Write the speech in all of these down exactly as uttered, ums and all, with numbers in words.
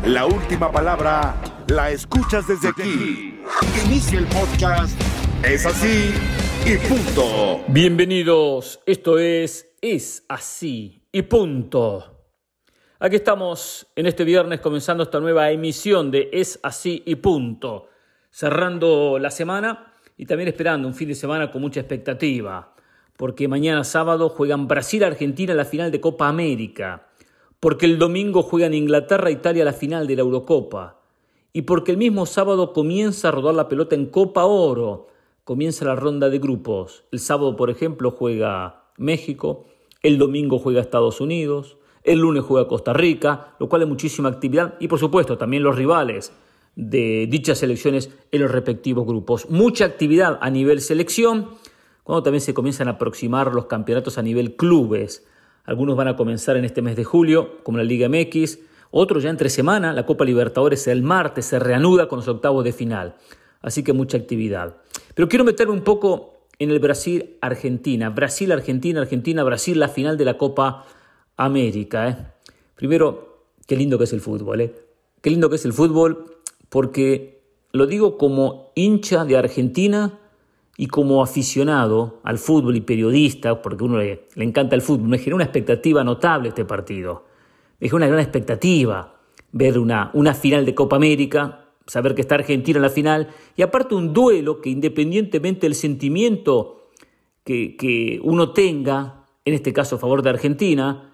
La última palabra la escuchas desde aquí. Inicia el podcast. Es así y punto. Bienvenidos, esto es Es así y punto. Aquí estamos en este viernes comenzando esta nueva emisión de Es así y punto. Cerrando la semana y también esperando un fin de semana con mucha expectativa. Porque mañana sábado juegan Brasil-Argentina la final de Copa América. Porque el domingo juegan Inglaterra-Italia la final de la Eurocopa. Y porque el mismo sábado comienza a rodar la pelota en Copa Oro. Comienza la ronda de grupos. El sábado, por ejemplo, juega México. El domingo juega Estados Unidos. El lunes juega Costa Rica, lo cual es muchísima actividad. Y, por supuesto, también los rivales de dichas selecciones en los respectivos grupos. Mucha actividad a nivel selección, cuando también se comienzan a aproximar los campeonatos a nivel clubes. Algunos van a comenzar en este mes de julio, como la Liga M X. Otros ya entre semana, la Copa Libertadores el martes se reanuda con los octavos de final. Así que mucha actividad. Pero quiero meterme un poco en el Brasil-Argentina. Brasil-Argentina, Argentina-Brasil, la final de la Copa América. ¿eh? Primero, qué lindo que es el fútbol. ¿eh? Qué lindo que es el fútbol, porque lo digo como hincha de Argentina y como aficionado al fútbol y periodista, porque a uno le, le encanta el fútbol. Me generó una expectativa notable este partido. Me generó una gran expectativa ver una, una final de Copa América, saber que está Argentina en la final, y aparte un duelo que independientemente del sentimiento que, que uno tenga, en este caso a favor de Argentina,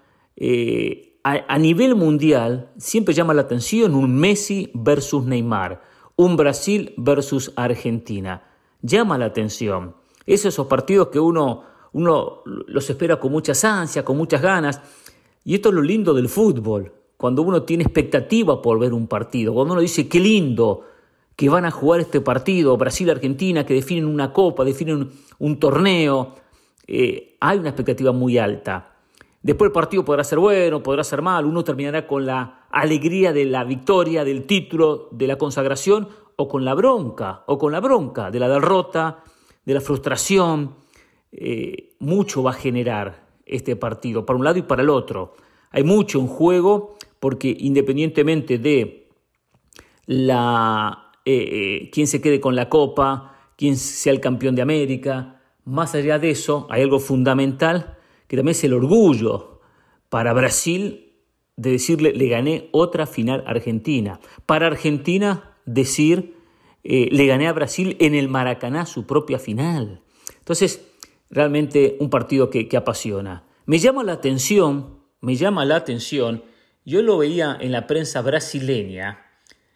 eh, a, a nivel mundial siempre llama la atención un Messi versus Neymar, un Brasil versus Argentina. Llama la atención. Es esos partidos que uno, uno los espera con muchas ansias, con muchas ganas, y esto es lo lindo del fútbol. Cuando uno tiene expectativa por ver un partido, cuando uno dice qué lindo que van a jugar este partido, Brasil-Argentina, que definen una copa, definen un, un torneo, eh, hay una expectativa muy alta. Después el partido podrá ser bueno, podrá ser mal, uno terminará con la alegría de la victoria, del título, de la consagración, o con la bronca, o con la bronca de la derrota, de la frustración. Eh, mucho va a generar este partido, para un lado y para el otro. Hay mucho en juego, porque independientemente de la eh, eh, quién se quede con la Copa, quién sea el campeón de América, más allá de eso, hay algo fundamental, que también es el orgullo para Brasil de decirle, le gané otra final a Argentina. Para Argentina, decir, eh, le gané a Brasil en el Maracaná su propia final. Entonces, realmente un partido que, que apasiona. Me llama la atención, me llama la atención, yo lo veía en la prensa brasileña,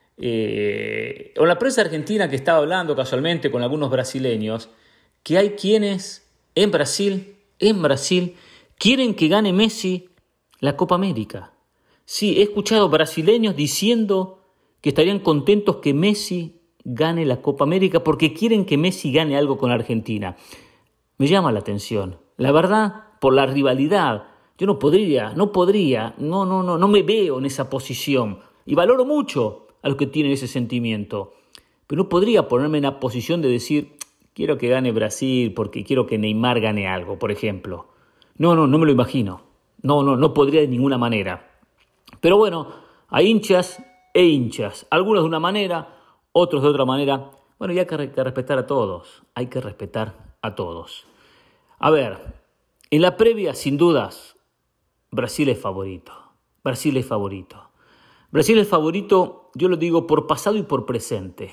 eh, o en la prensa argentina que estaba hablando casualmente con algunos brasileños, que hay quienes en Brasil, en Brasil, quieren que gane Messi la Copa América. Sí, he escuchado brasileños diciendo que estarían contentos que Messi gane la Copa América porque quieren que Messi gane algo con Argentina. Me llama la atención. La verdad, por la rivalidad, yo no podría, no podría, no, no, no, no me veo en esa posición. Y valoro mucho a los que tienen ese sentimiento. Pero no podría ponerme en la posición de decir, quiero que gane Brasil porque quiero que Neymar gane algo, por ejemplo. No, no, no me lo imagino. No, no, no podría de ninguna manera. Pero bueno, hay hinchas e hinchas. Algunos de una manera, otros de otra manera. Bueno, y hay que, que respetar a todos. Hay que respetar a todos. A ver, en la previa, sin dudas, Brasil es favorito. Brasil es favorito. Brasil es favorito, yo lo digo, por pasado y por presente.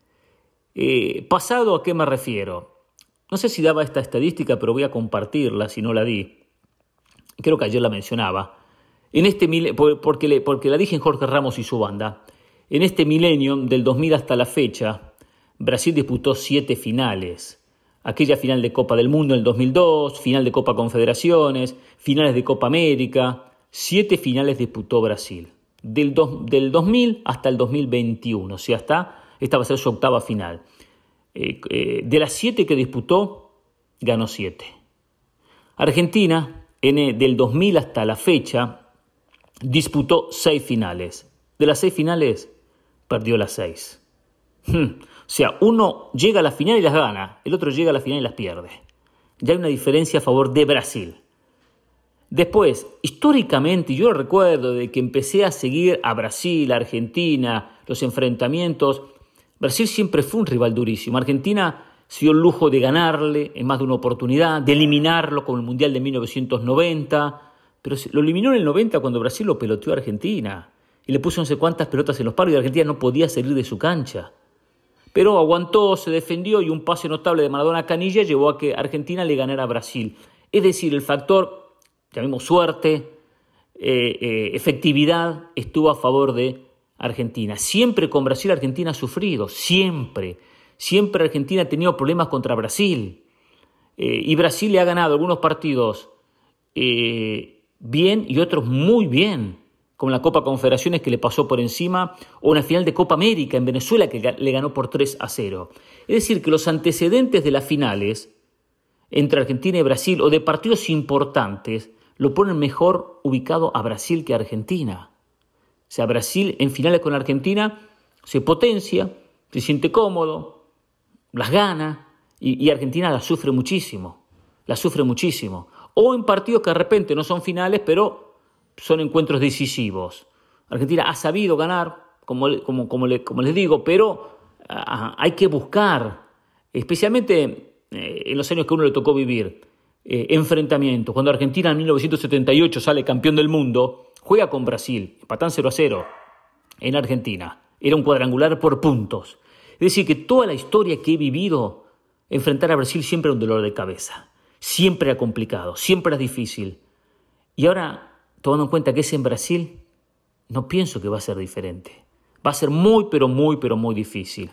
Eh, ¿Pasado a qué me refiero? No sé si daba esta estadística, pero voy a compartirla si no la di. Creo que ayer la mencionaba. En este porque, le, porque la dije en Jorge Ramos y su banda. En este milenio, del dos mil hasta la fecha, Brasil disputó siete finales. Aquella final de Copa del Mundo en el dos mil dos, final de Copa Confederaciones, finales de Copa América. Siete finales disputó Brasil. Del, dos, del dos mil hasta el dos mil veintiuno. O sea, hasta, esta va a ser su octava final. Eh, eh, de las siete que disputó, ganó siete. Argentina, en, del dos mil hasta la fecha, disputó seis finales. De las seis finales, perdió las seis. Hmm. O sea, uno llega a la final y las gana, el otro llega a la final y las pierde. Ya hay una diferencia a favor de Brasil. Después, históricamente, yo recuerdo de que empecé a seguir a Brasil, a Argentina, los enfrentamientos. Brasil siempre fue un rival durísimo. Argentina se dio el lujo de ganarle en más de una oportunidad, de eliminarlo con el Mundial de mil novecientos noventa, pero lo eliminó en el noventa cuando Brasil lo peloteó a Argentina y le puso no sé cuántas pelotas en los palos y Argentina no podía salir de su cancha. Pero aguantó, se defendió y un pase notable de Maradona a Canilla llevó a que Argentina le ganara a Brasil. Es decir, el factor, llamemos suerte, eh, eh, efectividad, estuvo a favor de Argentina. Siempre con Brasil Argentina ha sufrido, siempre. Siempre Argentina ha tenido problemas contra Brasil. Eh, y Brasil le ha ganado algunos partidos eh, bien y otros muy bien, como la Copa Confederaciones que le pasó por encima, o una final de Copa América en Venezuela que le ganó por tres a cero. Es decir, que los antecedentes de las finales entre Argentina y Brasil, o de partidos importantes, lo ponen mejor ubicado a Brasil que a Argentina. O sea, Brasil en finales con Argentina se potencia, se siente cómodo, las gana, y, y Argentina la sufre muchísimo, la sufre muchísimo. O en partidos que de repente no son finales, pero son encuentros decisivos. Argentina ha sabido ganar, como, como, como, le, como les digo, pero uh, hay que buscar, especialmente eh, en los años que a uno le tocó vivir, eh, enfrentamientos. Cuando Argentina en mil novecientos setenta y ocho sale campeón del mundo, juega con Brasil, empatan cero a cero en Argentina. Era un cuadrangular por puntos. Es decir, que toda la historia que he vivido, enfrentar a Brasil siempre era un dolor de cabeza. Siempre era complicado, siempre era difícil. Y ahora, tomando en cuenta que es en Brasil, no pienso que va a ser diferente. Va a ser muy, pero muy, pero muy difícil.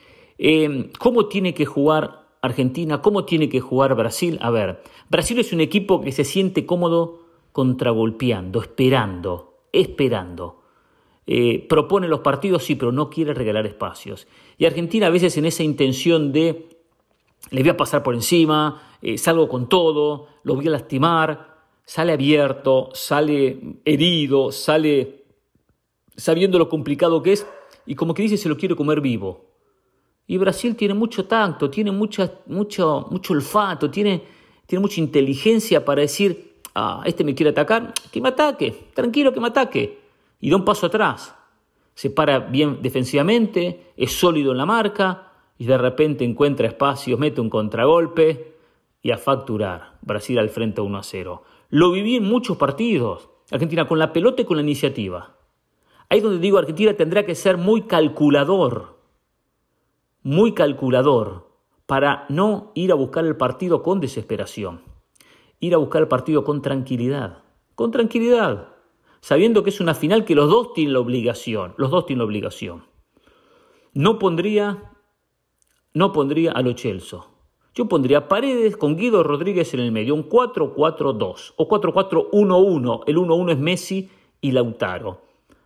Eh, ¿Cómo tiene que jugar Argentina? ¿Cómo tiene que jugar Brasil? A ver, Brasil es un equipo que se siente cómodo contragolpeando, esperando, esperando. Eh, propone los partidos, sí, pero no quiere regalar espacios. Y Argentina a veces en esa intención de les voy a pasar por encima, eh, salgo con todo, los voy a lastimar, sale abierto, sale herido, sale sabiendo lo complicado que es y como que dice se lo quiere comer vivo. Y Brasil tiene mucho tacto, tiene mucha, mucho, mucho olfato, tiene, tiene mucha inteligencia para decir, ah, este me quiere atacar, que me ataque, tranquilo que me ataque. Y da un paso atrás, se para bien defensivamente, es sólido en la marca y de repente encuentra espacios, mete un contragolpe y a facturar. Brasil al frente uno a cero. Lo viví en muchos partidos, Argentina con la pelota y con la iniciativa. Ahí donde digo Argentina tendrá que ser muy calculador, muy calculador para no ir a buscar el partido con desesperación, ir a buscar el partido con tranquilidad, con tranquilidad. Sabiendo que es una final que los dos tienen la obligación, los dos tienen la obligación. No pondría, no pondría a Lo Celso. Yo pondría a Paredes con Guido Rodríguez en el medio, un cuatro cuatro dos o cuatro cuatro uno uno. El uno uno es Messi y Lautaro.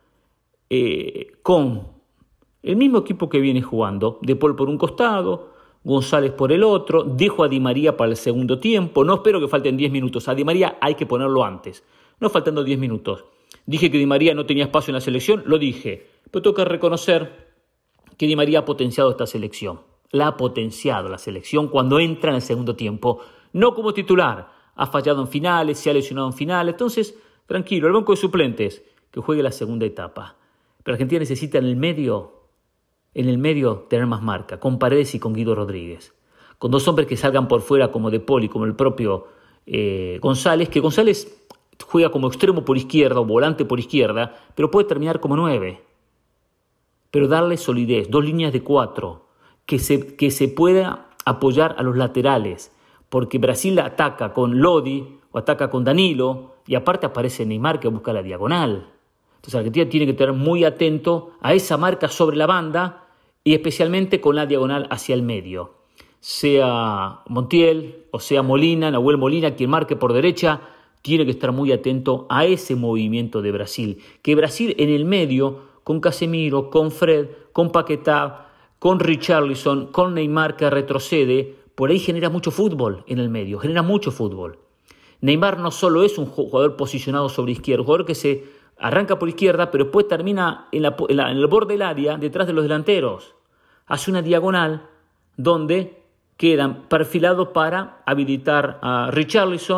Eh, con el mismo equipo que viene jugando, De Paul por un costado, González por el otro, dejo a Di María para el segundo tiempo. No espero que falten diez minutos. A Di María hay que ponerlo antes, no faltando diez minutos. Dije que Di María no tenía espacio en la selección, lo dije, pero tengo que reconocer que Di María ha potenciado esta selección, la ha potenciado la selección cuando entra en el segundo tiempo, no como titular, ha fallado en finales, se ha lesionado en finales, entonces, tranquilo, el banco de suplentes, que juegue la segunda etapa, pero Argentina necesita en el medio, en el medio tener más marca, con Paredes y con Guido Rodríguez, con dos hombres que salgan por fuera como De Paul y como el propio eh, González, que González juega como extremo por izquierda o volante por izquierda, pero puede terminar como nueve. Pero darle solidez, dos líneas de cuatro, que se, que se pueda apoyar a los laterales, porque Brasil ataca con Lodi o ataca con Danilo, y aparte aparece Neymar que busca la diagonal. Entonces Argentina tiene que estar muy atento a esa marca sobre la banda y especialmente con la diagonal hacia el medio. Sea Montiel o sea Molina, Nahuel Molina, quien marque por derecha, tiene que estar muy atento a ese movimiento de Brasil. Que Brasil en el medio, con Casemiro, con Fred, con Paquetá, con Richarlison, con Neymar que retrocede, por ahí genera mucho fútbol en el medio, genera mucho fútbol. Neymar no solo es un jugador posicionado sobre izquierda, un jugador que se arranca por izquierda, pero después termina en, la, en, la, en el borde del área, detrás de los delanteros. Hace una diagonal donde quedan perfilados para habilitar a Richarlison,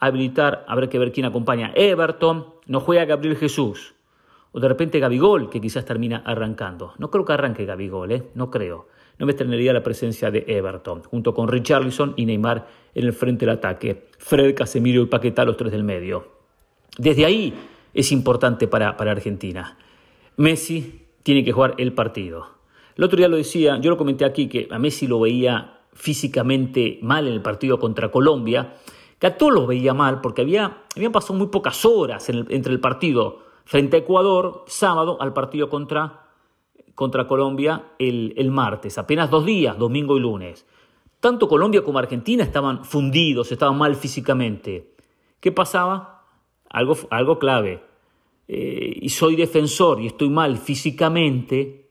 habilitar, habrá que ver quién acompaña. Everton, no juega Gabriel Jesús. O de repente Gabigol, que quizás termina arrancando. No creo que arranque Gabigol, ¿eh? No creo. No me extrañaría la presencia de Everton, junto con Richarlison y Neymar en el frente del ataque. Fred, Casemiro y Paquetá, los tres del medio. Desde ahí es importante para, para Argentina. Messi tiene que jugar el partido. El otro día lo decía, yo lo comenté aquí, que a Messi lo veía físicamente mal en el partido contra Colombia, que a todos lo veía mal porque había, habían pasado muy pocas horas en el, entre el partido frente a Ecuador, sábado, al partido contra, contra Colombia el, el martes. Apenas dos días, domingo y lunes. Tanto Colombia como Argentina estaban fundidos, estaban mal físicamente. ¿Qué pasaba? Algo, algo clave. Eh, y soy defensor y estoy mal físicamente,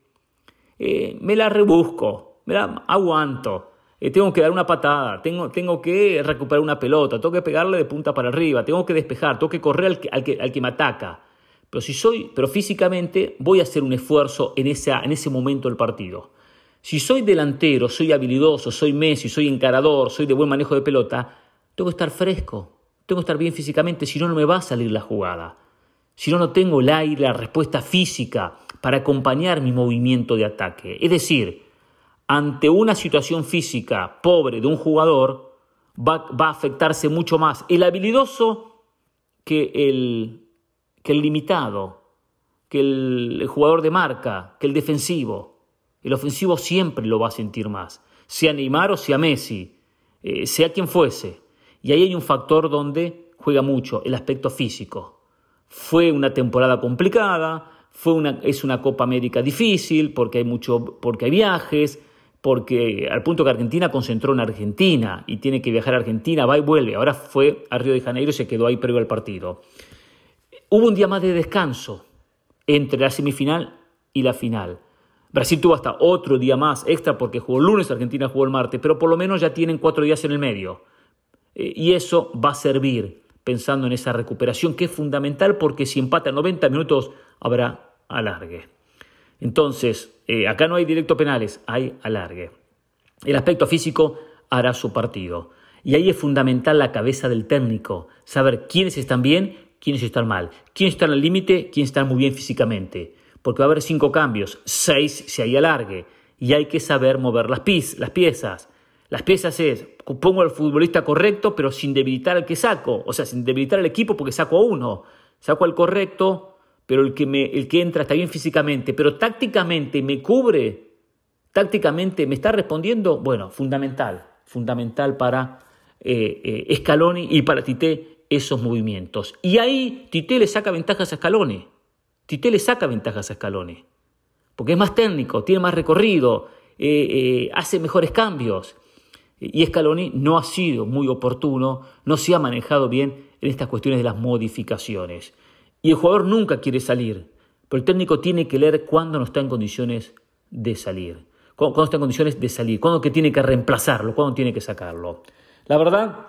eh, me la rebusco, me la aguanto. Eh, tengo que dar una patada, tengo, tengo que recuperar una pelota, tengo que pegarle de punta para arriba, tengo que despejar, tengo que correr al que, al que, al que me ataca. Pero, si soy, pero físicamente voy a hacer un esfuerzo en, esa, en ese momento del partido. Si soy delantero, soy habilidoso, soy Messi, soy encarador, soy de buen manejo de pelota, tengo que estar fresco, tengo que estar bien físicamente, si no, no me va a salir la jugada. Si no, no tengo el aire, la respuesta física para acompañar mi movimiento de ataque. Es decir, ante una situación física pobre de un jugador, va, va a afectarse mucho más el habilidoso que el, que el limitado, que el, el jugador de marca, que el defensivo. El ofensivo siempre lo va a sentir más, sea Neymar o sea Messi, eh, sea quien fuese. Y ahí hay un factor donde juega mucho, el aspecto físico. Fue una temporada complicada, fue una, es una Copa América difícil porque hay, mucho, porque hay viajes, porque al punto que Argentina concentró en Argentina y tiene que viajar a Argentina, va y vuelve. Ahora fue a Río de Janeiro y se quedó ahí previo al partido. Hubo un día más de descanso entre la semifinal y la final. Brasil tuvo hasta otro día más extra porque jugó el lunes, Argentina jugó el martes, pero por lo menos ya tienen cuatro días en el medio. Eh, y eso va a servir pensando en esa recuperación que es fundamental porque si empata noventa minutos habrá alargue. Entonces, eh, acá no hay directo penales, hay alargue. El aspecto físico hará su partido. Y ahí es fundamental la cabeza del técnico, saber quiénes están bien, quiénes están mal, quiénes están al límite, quiénes están muy bien físicamente. Porque va a haber cinco cambios, seis si hay alargue. Y hay que saber mover las, pies, las piezas. Las piezas es, pongo al futbolista correcto, pero sin debilitar al que saco. O sea, sin debilitar al equipo porque saco a uno. Saco al correcto, pero el que, me, el que entra está bien físicamente, pero tácticamente me cubre, tácticamente me está respondiendo. Bueno, fundamental, fundamental para eh, eh, Scaloni y para Tite esos movimientos. Y ahí Tite le saca ventajas a Scaloni. Tite le saca ventajas a Scaloni. Porque es más técnico, tiene más recorrido, eh, eh, hace mejores cambios. Y Scaloni no ha sido muy oportuno, no se ha manejado bien en estas cuestiones de las modificaciones. Y el jugador nunca quiere salir, pero el técnico tiene que leer cuándo no está en condiciones de salir, cuándo, cuándo está en condiciones de salir, cuándo que tiene que reemplazarlo, cuándo tiene que sacarlo. La verdad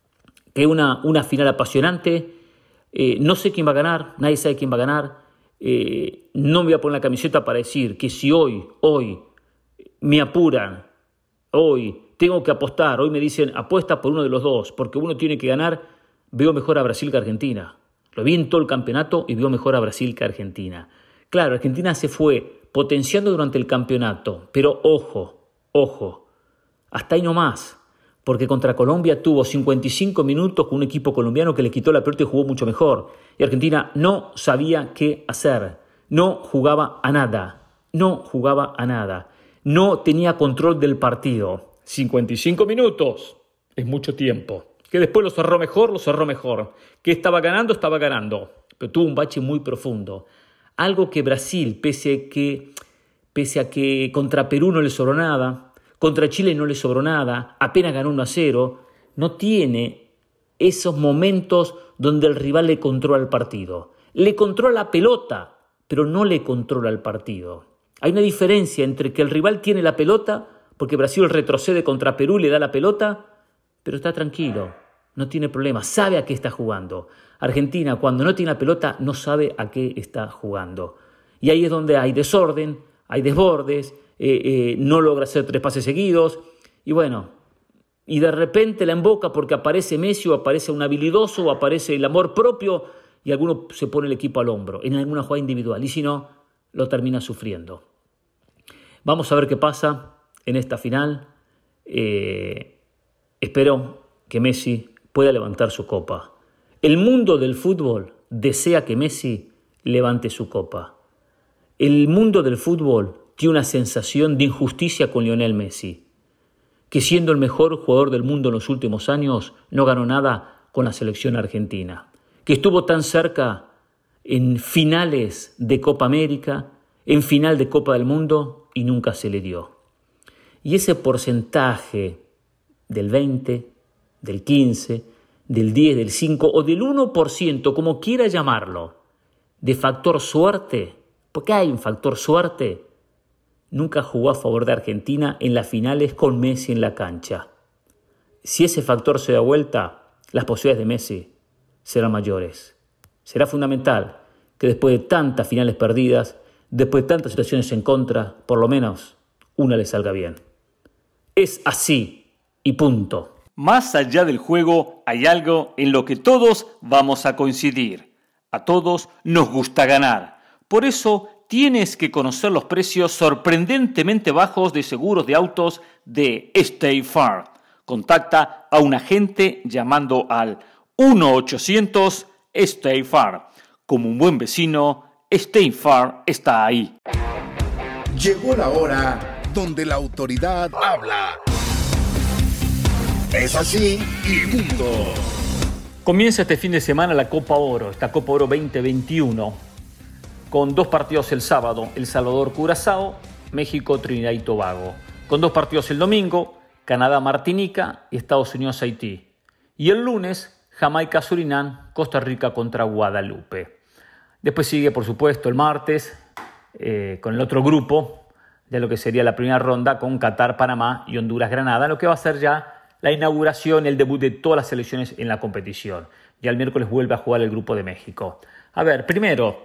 que una, una final apasionante, eh, no sé quién va a ganar, nadie sabe quién va a ganar, eh, no me voy a poner la camiseta para decir que si hoy, hoy me apuran, hoy tengo que apostar, hoy me dicen apuesta por uno de los dos, porque uno tiene que ganar, veo mejor a Brasil que a Argentina. Lo vi en todo el campeonato y veo mejor a Brasil que a Argentina. Claro, Argentina se fue potenciando durante el campeonato, pero ojo, ojo, hasta ahí no más, porque contra Colombia tuvo cincuenta y cinco minutos con un equipo colombiano que le quitó la pelota y jugó mucho mejor. Y Argentina no sabía qué hacer, no jugaba a nada, no jugaba a nada, no tenía control del partido. cincuenta y cinco minutos es mucho tiempo. Que después lo cerró mejor, lo cerró mejor. Que estaba ganando, estaba ganando. Pero tuvo un bache muy profundo. Algo que Brasil, pese a que, pese a que contra Perú no le sobró nada, contra Chile no le sobró nada, apenas ganó uno a cero, no tiene esos momentos donde el rival le controla el partido. Le controla la pelota, pero no le controla el partido. Hay una diferencia entre que el rival tiene la pelota, porque Brasil retrocede contra Perú y le da la pelota, pero está tranquilo, no tiene problema, sabe a qué está jugando. Argentina, cuando no tiene la pelota, no sabe a qué está jugando. Y ahí es donde hay desorden, hay desbordes, eh, eh, no logra hacer tres pases seguidos. Y bueno, y de repente la emboca porque aparece Messi o aparece un habilidoso o aparece el amor propio y alguno se pone el equipo al hombro en alguna jugada individual y si no, lo termina sufriendo. Vamos a ver qué pasa en esta final. Eh, espero que Messi pueda levantar su copa. El mundo del fútbol desea que Messi levante su copa. El mundo del fútbol tiene una sensación de injusticia con Lionel Messi, que siendo el mejor jugador del mundo en los últimos años no ganó nada con la selección argentina, que estuvo tan cerca en finales de Copa América, en final de Copa del Mundo y nunca se le dio. Y ese porcentaje del veinte, del quince, del diez, del cinco o del uno por ciento, como quiera llamarlo, de factor suerte, porque hay un factor suerte, nunca jugó a favor de Argentina en las finales con Messi en la cancha. Si ese factor se da vuelta, las posibilidades de Messi serán mayores. Será fundamental que después de tantas finales perdidas, después de tantas situaciones en contra, por lo menos una le salga bien. Es así y punto. Más allá del juego, hay algo en lo que todos vamos a coincidir. A todos nos gusta ganar. Por eso tienes que conocer los precios sorprendentemente bajos de seguros de autos de State Farm. Contacta a un agente llamando al uno ochocientos State Farm. Como un buen vecino, State Farm está ahí. Llegó la hora donde la autoridad habla. Es así y punto. Comienza este fin de semana la Copa Oro, esta Copa Oro veinte veintiuno, con dos partidos el sábado, El Salvador-Curazao, México-Trinidad y Tobago. Con dos partidos el domingo, Canadá-Martinica y Estados Unidos-Haití. Y el lunes, Jamaica-Surinam, Costa Rica contra Guadalupe. Después sigue, por supuesto, el martes, eh, con el otro grupo de lo que sería la primera ronda, con Qatar, Panamá y Honduras-Granada, lo que va a ser ya la inauguración, el debut de todas las selecciones en la competición. Ya el miércoles vuelve a jugar el grupo de México. A ver, primero,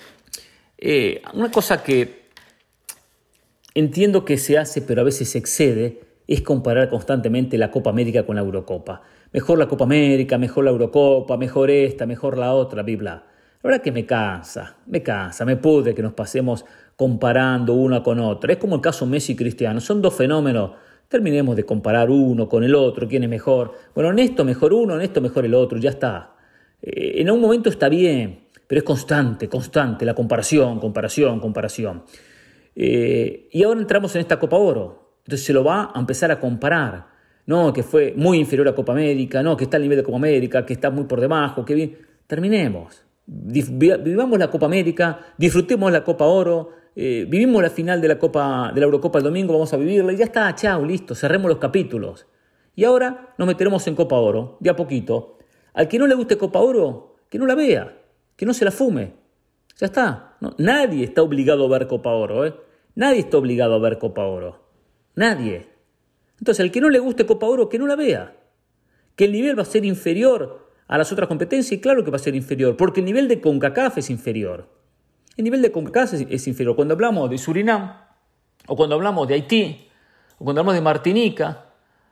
eh, una cosa que entiendo que se hace, pero a veces se excede, es comparar constantemente la Copa América con la Eurocopa. Mejor la Copa América, mejor la Eurocopa, mejor esta, mejor la otra, bla, bla. La verdad que me cansa, me cansa, me pudre que nos pasemos comparando una con otra. Es como el caso Messi y Cristiano, son dos fenómenos. Terminemos de comparar uno con el otro, quién es mejor. Bueno, en esto mejor uno, en esto mejor el otro, ya está. Eh, en un momento está bien, pero es constante, constante, la comparación, comparación, comparación. Eh, y ahora entramos en esta Copa Oro, entonces se lo va a empezar a comparar. No, que fue muy inferior a Copa América, no, que está al nivel de Copa América, que está muy por debajo, que bien. Terminemos. Vivamos la Copa América, disfrutemos la Copa Oro. Eh, vivimos la final de la Copa de la Eurocopa el domingo, vamos a vivirla y ya está, chao, listo, cerremos los capítulos. Y ahora nos meteremos en Copa Oro, de a poquito. Al que no le guste Copa Oro, que no la vea, que no se la fume. Ya está. No, nadie está obligado a ver Copa Oro, ¿eh? Nadie está obligado a ver Copa Oro. Nadie. Entonces, al que no le guste Copa Oro, que no la vea. Que el nivel va a ser inferior a las otras competencias, y claro que va a ser inferior, porque el nivel de CONCACAF es inferior. El nivel de CONCACAF es, es inferior. Cuando hablamos de Surinam, o cuando hablamos de Haití, o cuando hablamos de Martinica,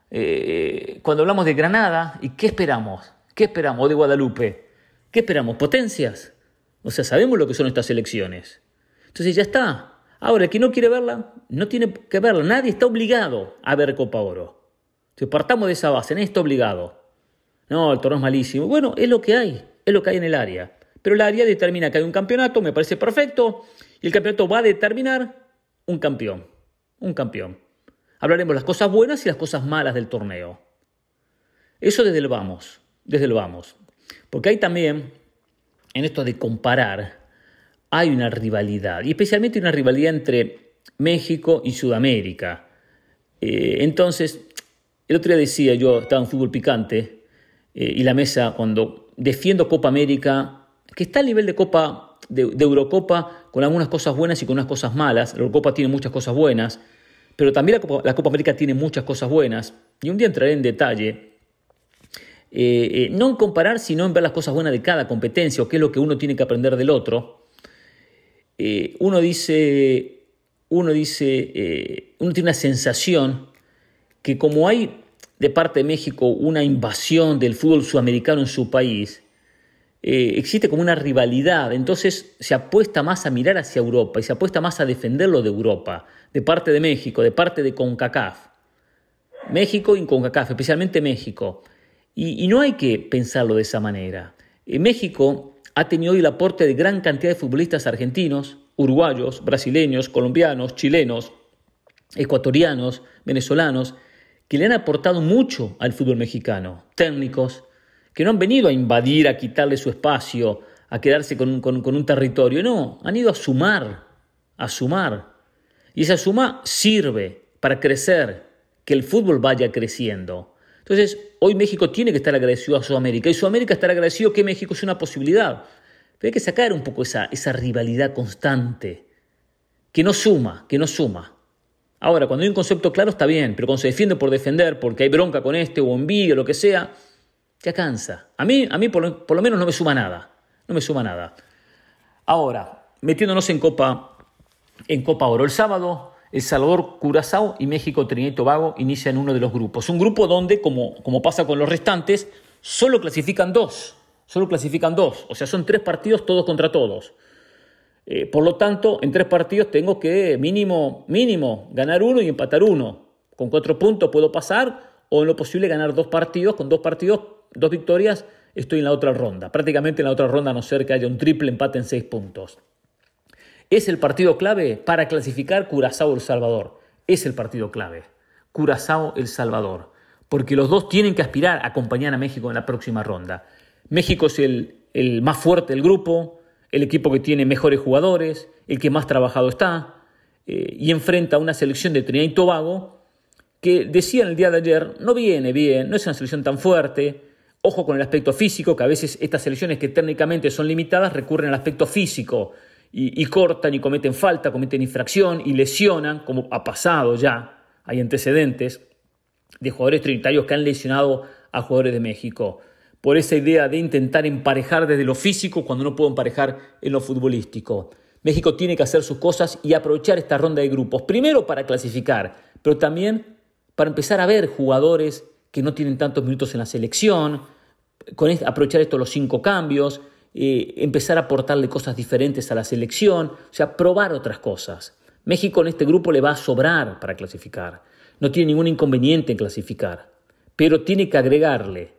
eh, cuando hablamos de Granada, ¿y qué esperamos? ¿Qué esperamos? ¿O de Guadalupe? ¿Qué esperamos? ¿Potencias? O sea, sabemos lo que son estas elecciones. Entonces ya está. Ahora, el que no quiere verla, no tiene que verla. Nadie está obligado a ver Copa Oro. Si partamos de esa base, nadie está obligado. No, el torneo es malísimo. Bueno, es lo que hay, es lo que hay en el área. Pero el área determina que hay un campeonato, me parece perfecto, y el campeonato va a determinar un campeón, un campeón. Hablaremos las cosas buenas y las cosas malas del torneo. Eso desde el vamos, desde el vamos. Porque hay también, en esto de comparar, hay una rivalidad, y especialmente una rivalidad entre México y Sudamérica. Eh, entonces, el otro día decía, yo estaba en Fútbol Picante, eh, y la mesa, cuando defiendo Copa América, que está al nivel de Copa, de, de Eurocopa, con algunas cosas buenas y con unas cosas malas. La Eurocopa tiene muchas cosas buenas, pero también la Copa, la Copa América tiene muchas cosas buenas. Y un día entraré en detalle, eh, eh, no en comparar, sino en ver las cosas buenas de cada competencia, o qué es lo que uno tiene que aprender del otro. Eh, uno dice, uno dice, eh, uno tiene una sensación que como hay de parte de México una invasión del fútbol sudamericano en su país, eh, existe como una rivalidad. Entonces se apuesta más a mirar hacia Europa y se apuesta más a defenderlo de Europa, de parte de México, de parte de CONCACAF. México y CONCACAF, especialmente México. Y, y no hay que pensarlo de esa manera. Eh, México ha tenido hoy el aporte de gran cantidad de futbolistas argentinos, uruguayos, brasileños, colombianos, chilenos, ecuatorianos, venezolanos, que le han aportado mucho al fútbol mexicano. Técnicos que no han venido a invadir, a quitarle su espacio, a quedarse con, con, con un territorio. No, han ido a sumar, a sumar. Y esa suma sirve para crecer, que el fútbol vaya creciendo. Entonces, hoy México tiene que estar agradecido a Sudamérica y Sudamérica estar agradecido que México es una posibilidad. Pero hay que sacar un poco esa, esa rivalidad constante, que no suma, que no suma. Ahora, cuando hay un concepto claro está bien, pero cuando se defiende por defender, porque hay bronca con este o envidia o lo que sea, ya cansa. A mí, a mí por, lo, por lo menos no me suma nada, no me suma nada. Ahora, metiéndonos en Copa, en Copa Oro, el sábado El Salvador, Curazao y México, Trinidad y Tobago inician uno de los grupos. Un grupo donde, como, como pasa con los restantes, solo clasifican dos. Solo clasifican dos. O sea, son tres partidos todos contra todos. Eh, por lo tanto, en tres partidos tengo que mínimo, mínimo ganar uno y empatar uno. Con cuatro puntos puedo pasar o en lo posible ganar dos partidos. Con dos partidos, dos victorias, estoy en la otra ronda. Prácticamente en la otra ronda, a no ser que haya un triple empate en seis puntos. Es el partido clave para clasificar Curazao-El Salvador. Es el partido clave. Curazao-El Salvador. Porque los dos tienen que aspirar a acompañar a México en la próxima ronda. México es el, el más fuerte del grupo, el equipo que tiene mejores jugadores, el que más trabajado está, eh, y enfrenta a una selección de Trinidad y Tobago que, decían el día de ayer, no viene bien, no es una selección tan fuerte. Ojo con el aspecto físico, que a veces estas selecciones que técnicamente son limitadas recurren al aspecto físico. Y, y cortan y cometen falta, cometen infracción y lesionan, como ha pasado ya, hay antecedentes de jugadores trinitarios que han lesionado a jugadores de México, por esa idea de intentar emparejar desde lo físico cuando no puedo emparejar en lo futbolístico. México tiene que hacer sus cosas y aprovechar esta ronda de grupos, primero para clasificar, pero también para empezar a ver jugadores que no tienen tantos minutos en la selección, con este, aprovechar estos los cinco cambios, Eh, empezar a aportarle cosas diferentes a la selección, o sea, probar otras cosas. México en este grupo le va a sobrar para clasificar, no tiene ningún inconveniente en clasificar, pero tiene que agregarle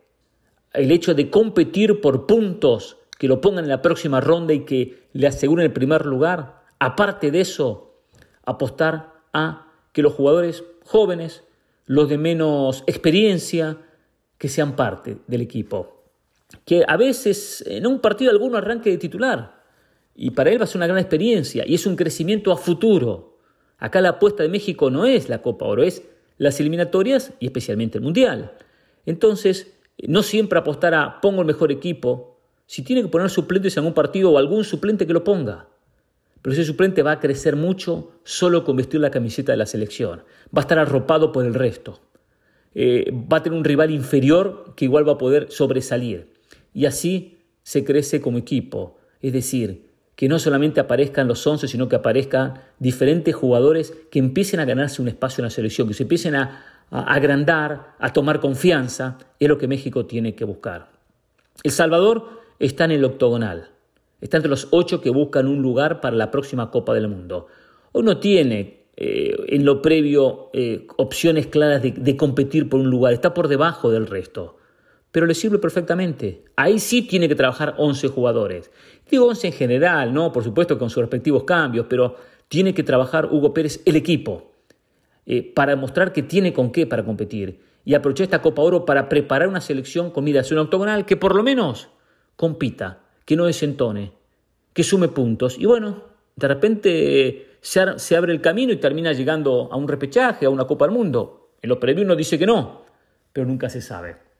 el hecho de competir por puntos que lo pongan en la próxima ronda y que le aseguren el primer lugar. Aparte de eso, apostar a que los jugadores jóvenes, los de menos experiencia, que sean parte del equipo. Que a veces en un partido alguno arranque de titular y para él va a ser una gran experiencia y es un crecimiento a futuro. Acá la apuesta de México no es la Copa Oro, es las eliminatorias y especialmente el Mundial. Entonces, no siempre apostar a pongo el mejor equipo. Si tiene que poner suplentes en algún partido o algún suplente que lo ponga. Pero ese suplente va a crecer mucho solo con vestir la camiseta de la selección. Va a estar arropado por el resto. Eh, va a tener un rival inferior que igual va a poder sobresalir. Y así se crece como equipo. Es decir, que no solamente aparezcan los once, sino que aparezcan diferentes jugadores que empiecen a ganarse un espacio en la selección, que se empiecen a, a agrandar, a tomar confianza. Es lo que México tiene que buscar. El Salvador está en el octogonal. Está entre los ocho que buscan un lugar para la próxima Copa del Mundo. Hoy no tiene eh, en lo previo eh, opciones claras de, de competir por un lugar. Está por debajo del resto. Pero le sirve perfectamente. Ahí sí tiene que trabajar once jugadores. Digo once en general, ¿no? Por supuesto con sus respectivos cambios, pero tiene que trabajar Hugo Pérez el equipo eh, para mostrar que tiene con qué para competir y aprovechar esta Copa Oro para preparar una selección con miras a un octogonal que por lo menos compita, que no desentone, que sume puntos. Y bueno, de repente se, se abre el camino y termina llegando a un repechaje, a una Copa del Mundo. En lo previo uno dice que no, pero nunca se sabe.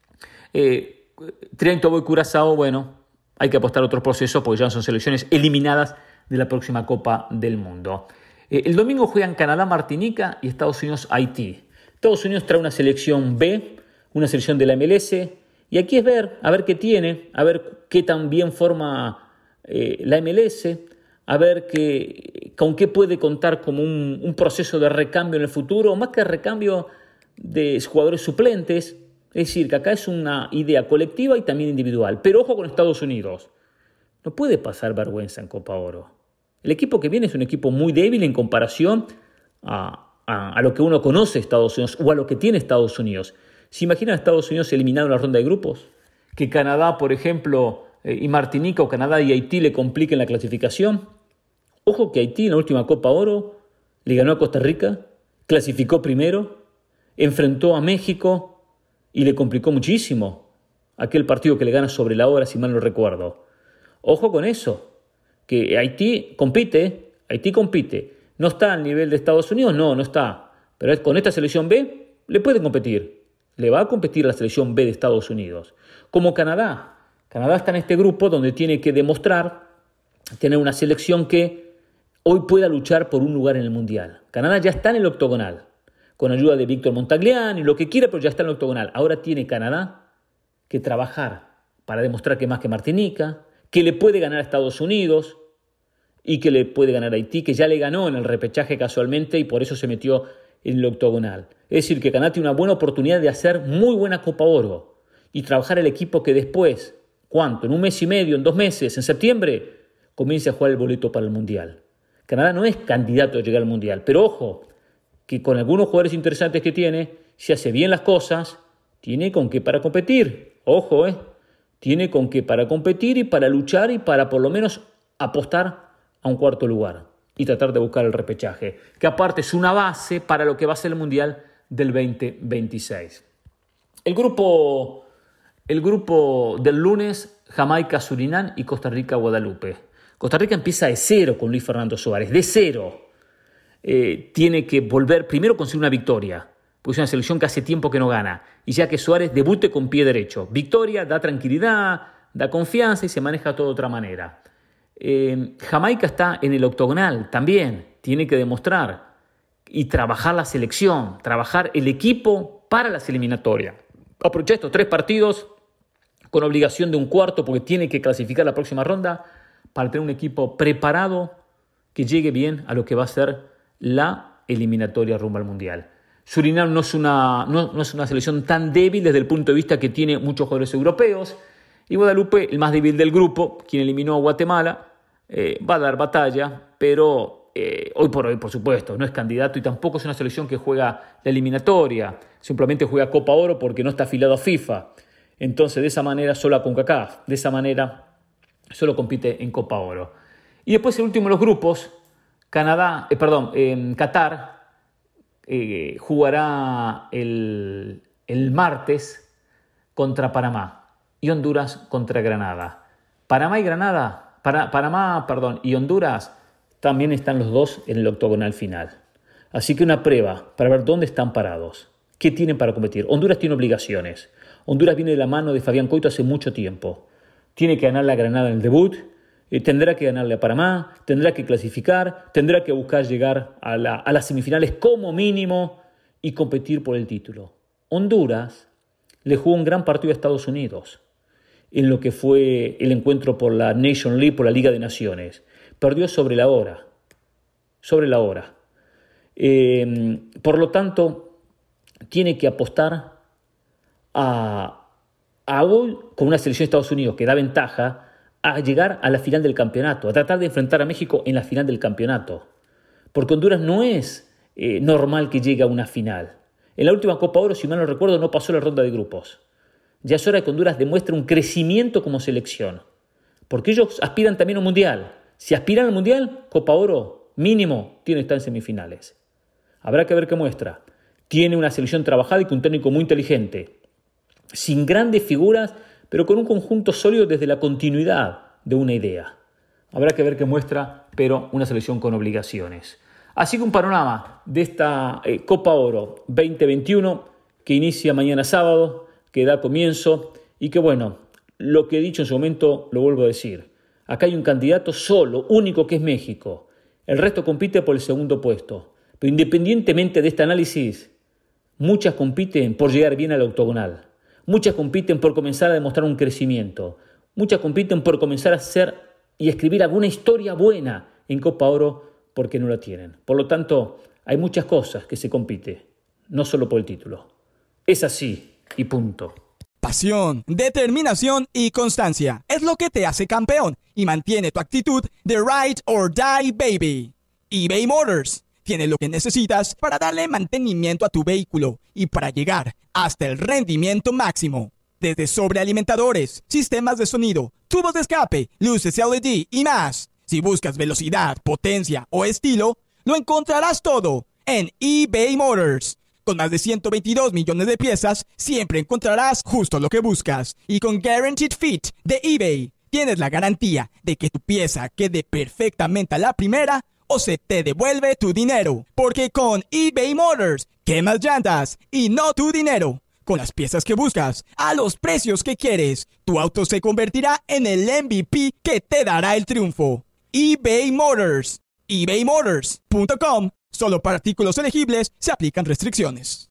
Eh, Trinidad y Tobago y Curazao, bueno, hay que apostar a otros procesos porque ya son selecciones eliminadas de la próxima Copa del Mundo. Eh, el domingo juegan Canadá, Martinica y Estados Unidos, Haití. Estados Unidos trae una selección B, una selección de la M L S, y aquí es ver, a ver qué tiene, a ver qué tan bien forma eh, la M L S, a ver qué, con qué puede contar como un, un proceso de recambio en el futuro, o más que recambio, de jugadores suplentes. Es decir, que acá es una idea colectiva y también individual. Pero ojo con Estados Unidos. No puede pasar vergüenza en Copa Oro. El equipo que viene es un equipo muy débil en comparación a, a, a lo que uno conoce de Estados Unidos o a lo que tiene Estados Unidos. ¿Se imaginan a Estados Unidos eliminado en la ronda de grupos? Que Canadá, por ejemplo, eh, y Martinica o Canadá y Haití le compliquen la clasificación. Ojo que Haití en la última Copa Oro le ganó a Costa Rica, clasificó primero, enfrentó a México y le complicó muchísimo aquel partido que le gana sobre la hora, si mal no recuerdo. Ojo con eso, que Haití compite, Haití compite. ¿No está al nivel de Estados Unidos? No, no está. Pero con esta selección B le puede competir. Le va a competir la selección B de Estados Unidos. Como Canadá. Canadá está en este grupo donde tiene que demostrar tener una selección que hoy pueda luchar por un lugar en el Mundial. Canadá ya está en el octogonal, con ayuda de Víctor Montagliani, lo que quiera, pero ya está en el octogonal. Ahora tiene Canadá que trabajar para demostrar que más que Martinica, que le puede ganar a Estados Unidos y que le puede ganar a Haití, que ya le ganó en el repechaje casualmente y por eso se metió en el octogonal. Es decir, que Canadá tiene una buena oportunidad de hacer muy buena Copa Oro y trabajar el equipo que después, ¿cuánto? En un mes y medio, en dos meses, en septiembre, comience a jugar el boleto para el Mundial. Canadá no es candidato a llegar al Mundial, pero ojo, que con algunos jugadores interesantes que tiene, si hace bien las cosas, tiene con qué para competir. Ojo, eh, tiene con qué para competir y para luchar y para por lo menos apostar a un cuarto lugar y tratar de buscar el repechaje, que aparte es una base para lo que va a ser el Mundial del veinte veintiséis. El grupo, el grupo del lunes, Jamaica, Surinam y Costa Rica, Guadalupe. Costa Rica empieza de cero con Luis Fernando Suárez, de cero. Eh, tiene que volver primero a conseguir una victoria, porque es una selección que hace tiempo que no gana, y ya que Suárez debute con pie derecho. Victoria da tranquilidad, da confianza y se maneja todo de otra manera. Eh, Jamaica está en el octogonal también, tiene que demostrar y trabajar la selección, trabajar el equipo para las eliminatorias. Aprovecha estos tres partidos con obligación de un cuarto porque tiene que clasificar la próxima ronda para tener un equipo preparado que llegue bien a lo que va a ser la eliminatoria rumbo al Mundial. Surinam no es una, no, no es una selección tan débil desde el punto de vista que tiene muchos jugadores europeos. Y Guadalupe, el más débil del grupo, quien eliminó a Guatemala, eh, va a dar batalla, pero eh, hoy por hoy, por supuesto, no es candidato y tampoco es una selección que juega la eliminatoria. Simplemente juega Copa Oro porque no está afiliado a FIFA. Entonces, de esa manera, solo a CONCACAF. De esa manera, solo compite en Copa Oro. Y después, el último de los grupos, Canadá, eh, perdón, eh, Qatar eh, jugará el, el martes contra Panamá y Honduras contra Granada. Panamá y Granada, para, Panamá, perdón, y Honduras también están los dos en el octogonal final. Así que una prueba para ver dónde están parados, qué tienen para competir. Honduras tiene obligaciones. Honduras viene de la mano de Fabián Coito hace mucho tiempo. Tiene que ganar la Granada en el debut. Eh, tendrá que ganarle a Panamá, tendrá que clasificar, tendrá que buscar llegar a, la, a las semifinales como mínimo y competir por el título. Honduras le jugó un gran partido a Estados Unidos en lo que fue el encuentro por la Nation League, por la Liga de Naciones. Perdió sobre la hora, sobre la hora. Eh, por lo tanto, tiene que apostar a, a hoy, con una selección de Estados Unidos que da ventaja, a llegar a la final del campeonato, a tratar de enfrentar a México en la final del campeonato. Porque Honduras no es eh, normal que llegue a una final. En la última Copa Oro, si mal no recuerdo, no pasó la ronda de grupos. Ya es hora de que Honduras demuestre un crecimiento como selección. Porque ellos aspiran también a un Mundial. Si aspiran al Mundial, Copa Oro, mínimo, tiene que estar en semifinales. Habrá que ver qué muestra. Tiene una selección trabajada y con un técnico muy inteligente. Sin grandes figuras, pero con un conjunto sólido desde la continuidad de una idea. Habrá que ver qué muestra, pero una selección con obligaciones. Así que un panorama de esta eh, Copa Oro veinte veintiuno que inicia mañana sábado, que da comienzo y que bueno, lo que he dicho en su momento lo vuelvo a decir. Acá hay un candidato solo, único, que es México. El resto compite por el segundo puesto. Pero independientemente de este análisis, muchas compiten por llegar bien al octogonal. Muchas compiten por comenzar a demostrar un crecimiento. Muchas compiten por comenzar a hacer y escribir alguna historia buena en Copa Oro porque no la tienen. Por lo tanto, hay muchas cosas que se compiten. no solo por el título. Es así y punto. Pasión, determinación y constancia es lo que te hace campeón y mantiene tu actitud de ride or die, baby. eBay Motors tiene lo que necesitas para darle mantenimiento a tu vehículo y para llegar hasta el rendimiento máximo. Desde sobrealimentadores, sistemas de sonido, tubos de escape, luces L E D y más. Si buscas velocidad, potencia o estilo, lo encontrarás todo en eBay Motors. Con más de ciento veintidós millones de piezas, siempre encontrarás justo lo que buscas. Y con Guaranteed Fit de eBay, tienes la garantía de que tu pieza quede perfectamente a la primera o se te devuelve tu dinero. Porque con eBay Motors, quemas llantas y no tu dinero. Con las piezas que buscas, a los precios que quieres, tu auto se convertirá en el M V P que te dará el triunfo. eBay Motors. ebay motors punto com. Solo para artículos elegibles se aplican restricciones.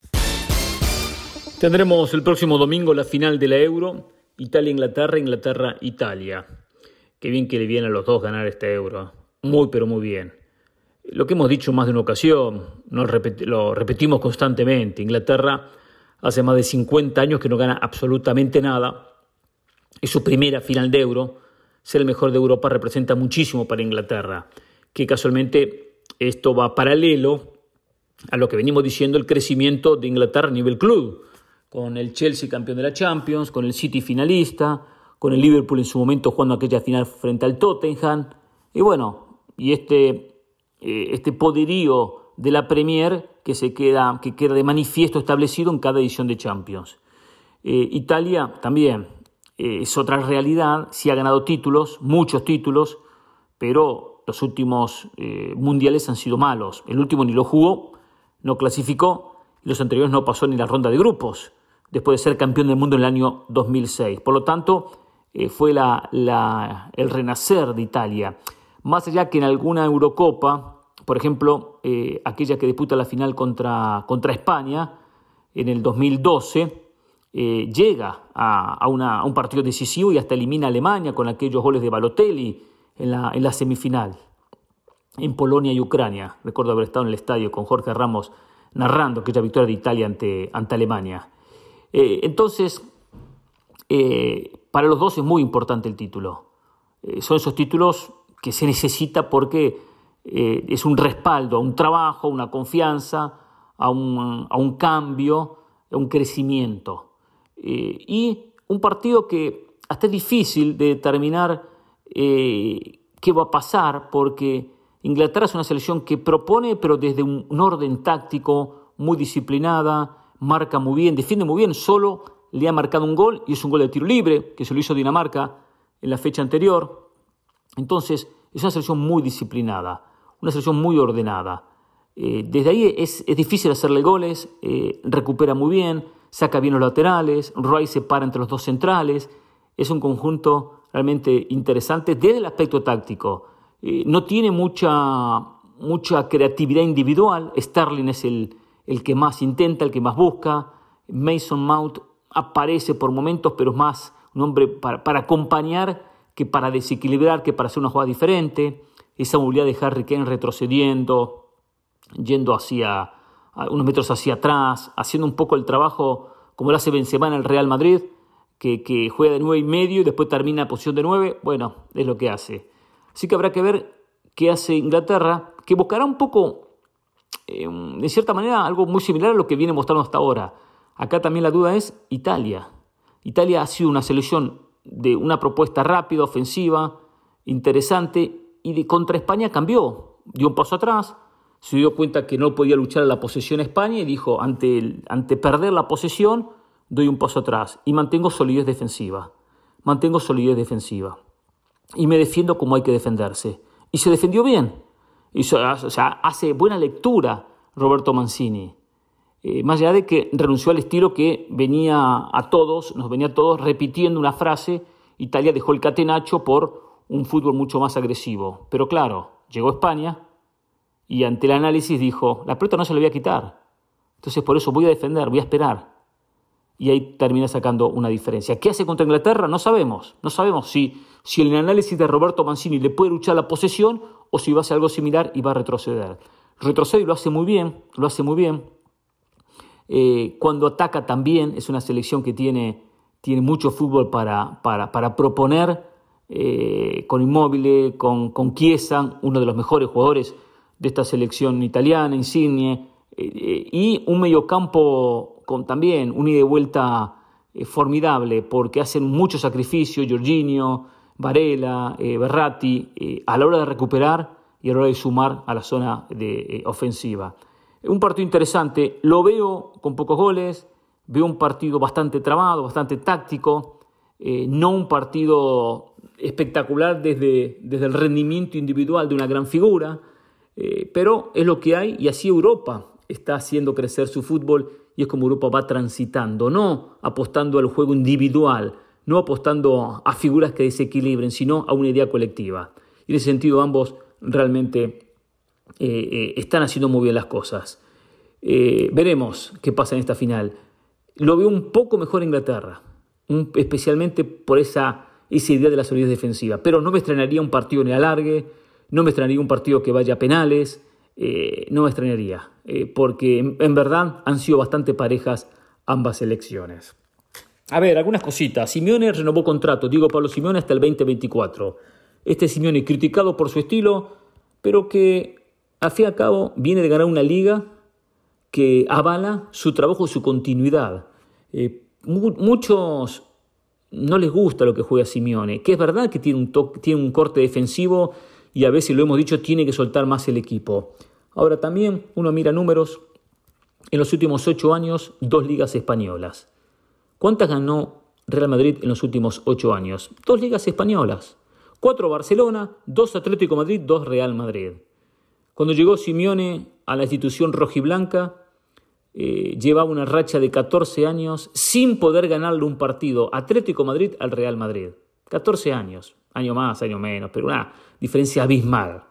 Tendremos el próximo domingo la final de la Euro. Italia-Inglaterra, Inglaterra-Italia. Qué bien que le viene a los dos ganar este Euro. Muy, pero muy bien. Lo que hemos dicho más de una ocasión, nos repet- lo repetimos constantemente. Inglaterra hace más de cincuenta años que no gana absolutamente nada. Es su primera final de Euro. Ser el mejor de Europa representa muchísimo para Inglaterra, que casualmente esto va paralelo a lo que venimos diciendo, el crecimiento de Inglaterra a nivel club, con el Chelsea campeón de la Champions, con el City finalista, con el Liverpool en su momento jugando aquella final frente al Tottenham, y bueno, y este, eh, este poderío de la Premier que se queda, que queda de manifiesto establecido en cada edición de Champions. Eh, Italia también eh, es otra realidad, sí ha ganado títulos, muchos títulos, pero los últimos eh, mundiales han sido malos. El último ni lo jugó, no clasificó, y los anteriores no pasó ni la ronda de grupos, después de ser campeón del mundo en el año dos mil seis. Por lo tanto, eh, fue la, la, el renacer de Italia. Más allá que en alguna Eurocopa, por ejemplo, eh, aquella que disputa la final contra, contra España en el dos mil doce, eh, llega a, a, una, a un partido decisivo y hasta elimina a Alemania con aquellos goles de Balotelli en la, en la semifinal, en Polonia y Ucrania. Recuerdo haber estado en el estadio con Jorge Ramos narrando aquella victoria de Italia ante, ante Alemania. Eh, entonces, eh, para los dos es muy importante el título. Eh, son esos títulos que se necesita porque eh, es un respaldo a un trabajo, a una confianza, a un, a un cambio, a un crecimiento. Eh, y un partido que hasta es difícil de determinar Eh, qué va a pasar, porque Inglaterra es una selección que propone, pero desde un, un orden táctico muy disciplinada, marca muy bien, defiende muy bien, solo le ha marcado un gol y es un gol de tiro libre, que se lo hizo Dinamarca en la fecha anterior. Entonces es una selección muy disciplinada, una selección muy ordenada. Eh, desde ahí es, es difícil hacerle goles, eh, recupera muy bien, saca bien los laterales, Rice se para entre los dos centrales, es un conjunto realmente interesante desde el aspecto táctico. Eh, no tiene mucha, mucha creatividad individual. Sterling es el, el que más intenta, el que más busca. Mason Mount aparece por momentos, pero es más un hombre para, para acompañar que para desequilibrar, que para hacer una jugada diferente. Esa movilidad de Harry Kane retrocediendo, yendo hacia unos metros hacia atrás, haciendo un poco el trabajo como lo hace Benzema en el Real Madrid, Que, que juega de nueve y medio y después termina en posición de nueve, bueno, es lo que hace. Así que habrá que ver qué hace Inglaterra, que buscará un poco, eh, de cierta manera, algo muy similar a lo que viene mostrando hasta ahora. Acá también la duda es Italia. Italia ha sido una selección de una propuesta rápida, ofensiva, interesante, y de contra España cambió, dio un paso atrás, se dio cuenta que no podía luchar a la posesión España y dijo, ante, el, ante perder la posesión, doy un paso atrás y mantengo solidez defensiva. Mantengo solidez defensiva. Y me defiendo como hay que defenderse. Y se defendió bien. Y, o sea, hace buena lectura Roberto Mancini. Eh, más allá de que renunció al estilo que venía a todos, nos venía a todos repitiendo una frase, Italia dejó el catenaccio por un fútbol mucho más agresivo. Pero claro, llegó España y ante el análisis dijo, la pelota no se la voy a quitar. Entonces por eso voy a defender, voy a esperar. Y ahí termina sacando una diferencia. ¿Qué hace contra Inglaterra? No sabemos. No sabemos si, si el análisis de Roberto Mancini le puede luchar la posesión o si va a hacer algo similar y va a retroceder. Retrocede y lo hace muy bien, lo hace muy bien. Eh, cuando ataca también es una selección que tiene, tiene mucho fútbol para, para, para proponer, eh, con Immobile, con, con Chiesa, uno de los mejores jugadores de esta selección italiana, Insigne, eh, y un mediocampo con también un ida y vuelta eh, formidable, porque hacen mucho sacrificio, Jorginho, Varela, eh, Verratti, eh, a la hora de recuperar y a la hora de sumar a la zona de, eh, ofensiva. Un partido interesante, lo veo con pocos goles, veo un partido bastante trabado, bastante táctico, eh, no un partido espectacular desde, desde el rendimiento individual de una gran figura, eh, pero es lo que hay y así Europa está haciendo crecer su fútbol y es como Europa va transitando, no apostando al juego individual, no apostando a figuras que desequilibren, sino a una idea colectiva. Y en ese sentido ambos realmente eh, eh, están haciendo muy bien las cosas. Eh, veremos qué pasa en esta final. Lo veo un poco mejor Inglaterra, un, especialmente por esa, esa idea de la solidez defensiva. Pero no me extrañaría un partido en el alargue, no me extrañaría un partido que vaya a penales, eh, no me extrañaría, eh, porque en, en verdad han sido bastante parejas ambas selecciones. A ver, algunas cositas. Simeone renovó contrato, Diego Pablo Simeone, hasta el veinte veinticuatro. Este Simeone criticado por su estilo, pero que al fin y al cabo viene de ganar una liga que avala su trabajo y su continuidad. Eh, mu- muchos no les gusta lo que juega Simeone, que es verdad que tiene un, to- tiene un corte defensivo y a veces, lo hemos dicho, tiene que soltar más el equipo. Ahora también uno mira números, en los últimos ocho años, dos ligas españolas. ¿Cuántas ganó Real Madrid en los últimos ocho años? Dos ligas españolas. Cuatro Barcelona, dos Atlético Madrid, dos Real Madrid. Cuando llegó Simeone a la institución rojiblanca, eh, llevaba una racha de catorce años sin poder ganarle un partido Atlético Madrid al Real Madrid. catorce años, año más, año menos, pero una diferencia abismal.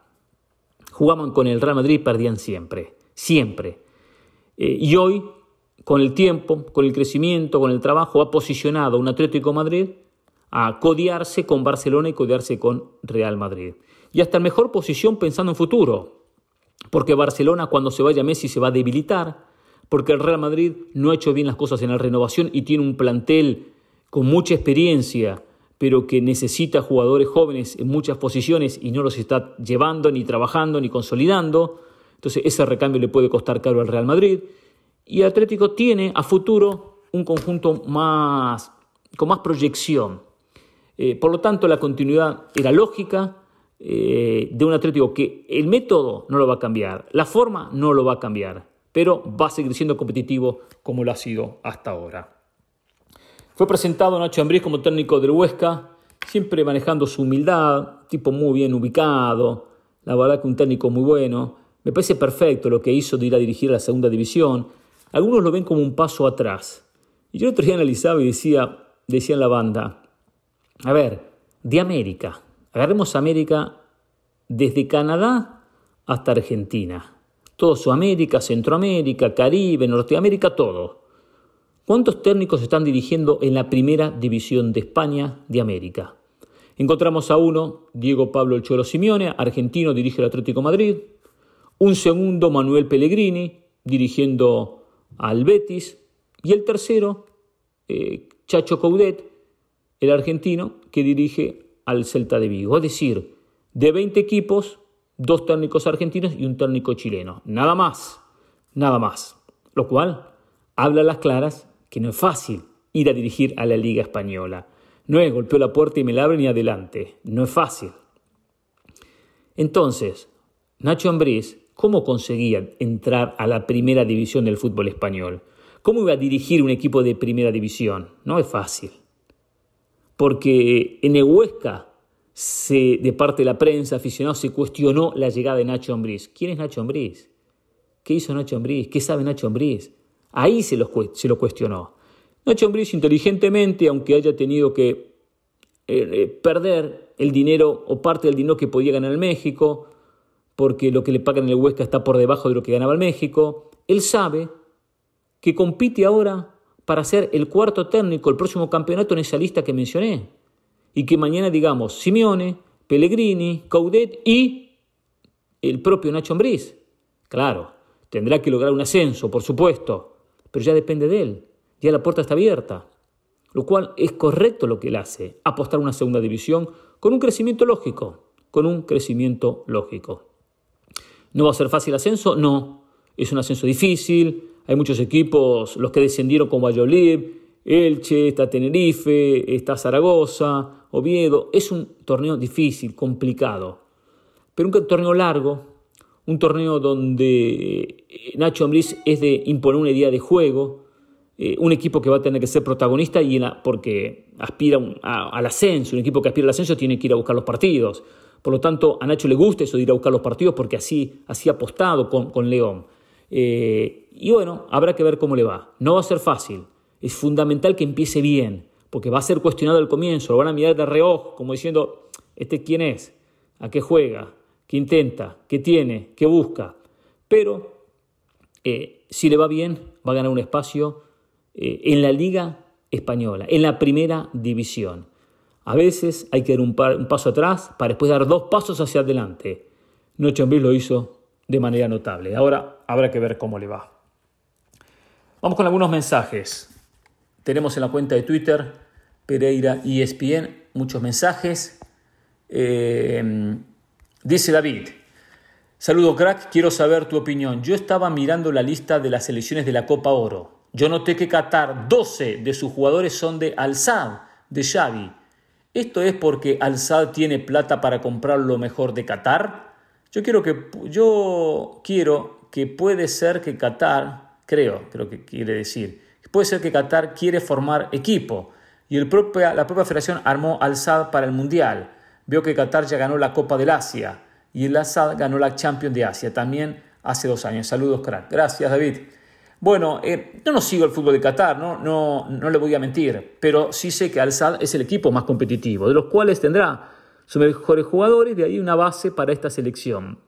Jugaban con el Real Madrid y perdían siempre, siempre. Eh, y hoy, con el tiempo, con el crecimiento, con el trabajo, ha posicionado a un Atlético Madrid a codearse con Barcelona y codearse con Real Madrid. Y hasta en mejor posición pensando en futuro, porque Barcelona cuando se vaya Messi se va a debilitar, porque el Real Madrid no ha hecho bien las cosas en la renovación y tiene un plantel con mucha experiencia, pero que necesita jugadores jóvenes en muchas posiciones y no los está llevando, ni trabajando, ni consolidando. Entonces ese recambio le puede costar caro al Real Madrid. Y Atlético tiene a futuro un conjunto más, con más proyección. Eh, por lo tanto, la continuidad era lógica eh, de un Atlético que el método no lo va a cambiar, la forma no lo va a cambiar, pero va a seguir siendo competitivo como lo ha sido hasta ahora. Fue presentado Nacho Ambriz como técnico del Huesca, siempre manejando su humildad, tipo muy bien ubicado, la verdad que un técnico muy bueno. Me parece perfecto lo que hizo de ir a dirigir a la segunda división. Algunos lo ven como un paso atrás. Y yo el otro día analizaba y decía, decía en la banda, a ver, de América, agarremos América desde Canadá hasta Argentina. Todo Sudamérica, Centroamérica, Caribe, Norteamérica, todo. ¿Cuántos técnicos están dirigiendo en la primera división de España de América? Encontramos a uno, Diego Pablo El Cholo Simeone, argentino, dirige el Atlético Madrid. Un segundo, Manuel Pellegrini, dirigiendo al Betis. Y el tercero, eh, Chacho Coudet, el argentino, que dirige al Celta de Vigo. Es decir, de veinte equipos, dos técnicos argentinos y un técnico chileno. Nada más, nada más. Lo cual habla a las claras que no es fácil ir a dirigir a la Liga Española. No es golpeo la puerta y me la abren y adelante. No es fácil. Entonces, Nacho Ambriz, ¿cómo conseguía entrar a la primera división del fútbol español? ¿Cómo iba a dirigir un equipo de primera división? No es fácil. Porque en el Huesca, se, de parte de la prensa, aficionados, se cuestionó la llegada de Nacho Ambriz. ¿Quién es Nacho Ambriz? ¿Qué hizo Nacho Ambriz? ¿Qué sabe Nacho Ambriz? Ahí se lo, se lo cuestionó. Nacho Ambriz inteligentemente, aunque haya tenido que eh, perder el dinero o parte del dinero que podía ganar el México, porque lo que le pagan en el Huesca está por debajo de lo que ganaba el México, él sabe que compite ahora para ser el cuarto técnico, el próximo campeonato en esa lista que mencioné. Y que mañana digamos Simeone, Pellegrini, Coudet y el propio Nacho Ambriz. Claro, tendrá que lograr un ascenso, por supuesto, pero ya depende de él, ya la puerta está abierta, lo cual es correcto lo que él hace, apostar a una segunda división con un crecimiento lógico, con un crecimiento lógico. ¿No va a ser fácil ascenso? No, es un ascenso difícil, hay muchos equipos, los que descendieron con Valladolid, Elche, está Tenerife, está Zaragoza, Oviedo, es un torneo difícil, complicado, pero un torneo largo, un torneo donde Nacho Ambriz es de imponer una idea de juego, eh, un equipo que va a tener que ser protagonista y en la, porque aspira un, a, al ascenso, un equipo que aspira al ascenso tiene que ir a buscar los partidos. Por lo tanto, a Nacho le gusta eso de ir a buscar los partidos porque así, así ha apostado con, con León. Eh, y bueno, habrá que ver cómo le va. No va a ser fácil, es fundamental que empiece bien, porque va a ser cuestionado al comienzo, lo van a mirar de reojo, como diciendo, ¿este quién es? ¿A qué juega? ¿Qué intenta? ¿Qué tiene? ¿Qué busca? Pero eh, si le va bien, va a ganar un espacio eh, en la Liga Española, en la primera división. A veces hay que dar un, par, un paso atrás para después dar dos pasos hacia adelante. Nacho Ambriz lo hizo de manera notable. Ahora habrá que ver cómo le va. Vamos con algunos mensajes. Tenemos en la cuenta de Twitter, Pereira E S P N, muchos mensajes. Eh... Dice David, saludo crack, quiero saber tu opinión. Yo estaba mirando la lista de las selecciones de la Copa Oro. Yo noté que Qatar, doce de sus jugadores son de Al-Sadd, de Xavi. ¿Esto es porque Al-Sadd tiene plata para comprar lo mejor de Qatar? Yo quiero que, yo quiero que puede ser que Qatar, creo, creo que quiere decir, puede ser que Qatar quiere formar equipo y el propia, la propia federación armó Al-Sadd para el Mundial. Veo que Qatar ya ganó la Copa del Asia y el Al-Sadd ganó la Champions de Asia también hace dos años. Saludos, crack. Gracias, David. Bueno, eh, yo no sigo el fútbol de Qatar, ¿no? No, no le voy a mentir, pero sí sé que Al-Sadd es el equipo más competitivo, de los cuales tendrá sus mejores jugadores, de ahí una base para esta selección.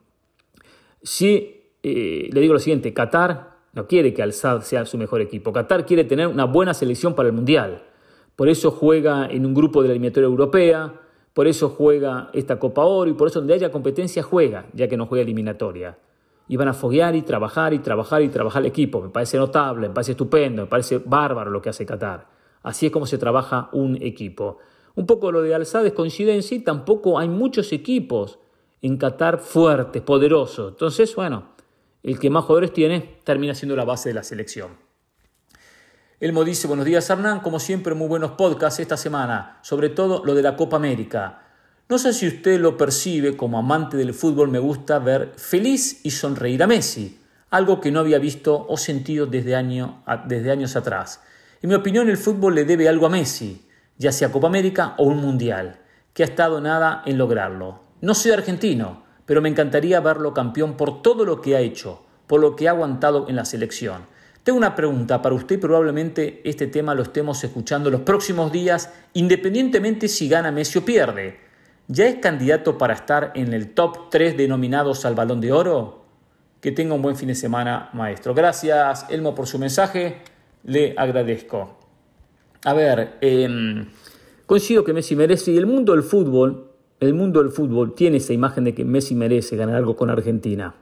Sí, eh, le digo lo siguiente, Qatar no quiere que Al-Sadd sea su mejor equipo. Qatar quiere tener una buena selección para el Mundial. Por eso juega en un grupo de la eliminatoria europea. Por eso juega esta Copa Oro y por eso donde haya competencia juega, ya que no juega eliminatoria. Y van a foguear y trabajar y trabajar y trabajar el equipo. Me parece notable, me parece estupendo, me parece bárbaro lo que hace Qatar. Así es como se trabaja un equipo. Un poco lo de Al-Sadd es coincidencia y tampoco hay muchos equipos en Qatar fuertes, poderosos. Entonces, bueno, el que más jugadores tiene termina siendo la base de la selección. Elmo dice, buenos días Hernán, como siempre muy buenos podcasts esta semana, sobre todo lo de la Copa América. No sé si usted lo percibe, como amante del fútbol me gusta ver feliz y sonreír a Messi, algo que no había visto o sentido desde, año, desde años atrás. En mi opinión el fútbol le debe algo a Messi, ya sea Copa América o un Mundial, que ha estado nada en lograrlo. No soy argentino, pero me encantaría verlo campeón por todo lo que ha hecho, por lo que ha aguantado en la selección. Tengo una pregunta para usted, probablemente este tema lo estemos escuchando los próximos días, independientemente si gana Messi o pierde. ¿Ya es candidato para estar en el top tres denominados al Balón de Oro? Que tenga un buen fin de semana, maestro. Gracias, Elmo, por su mensaje. Le agradezco. A ver, eh, coincido que Messi merece, y el mundo del fútbol, el mundo del fútbol tiene esa imagen de que Messi merece ganar algo con Argentina.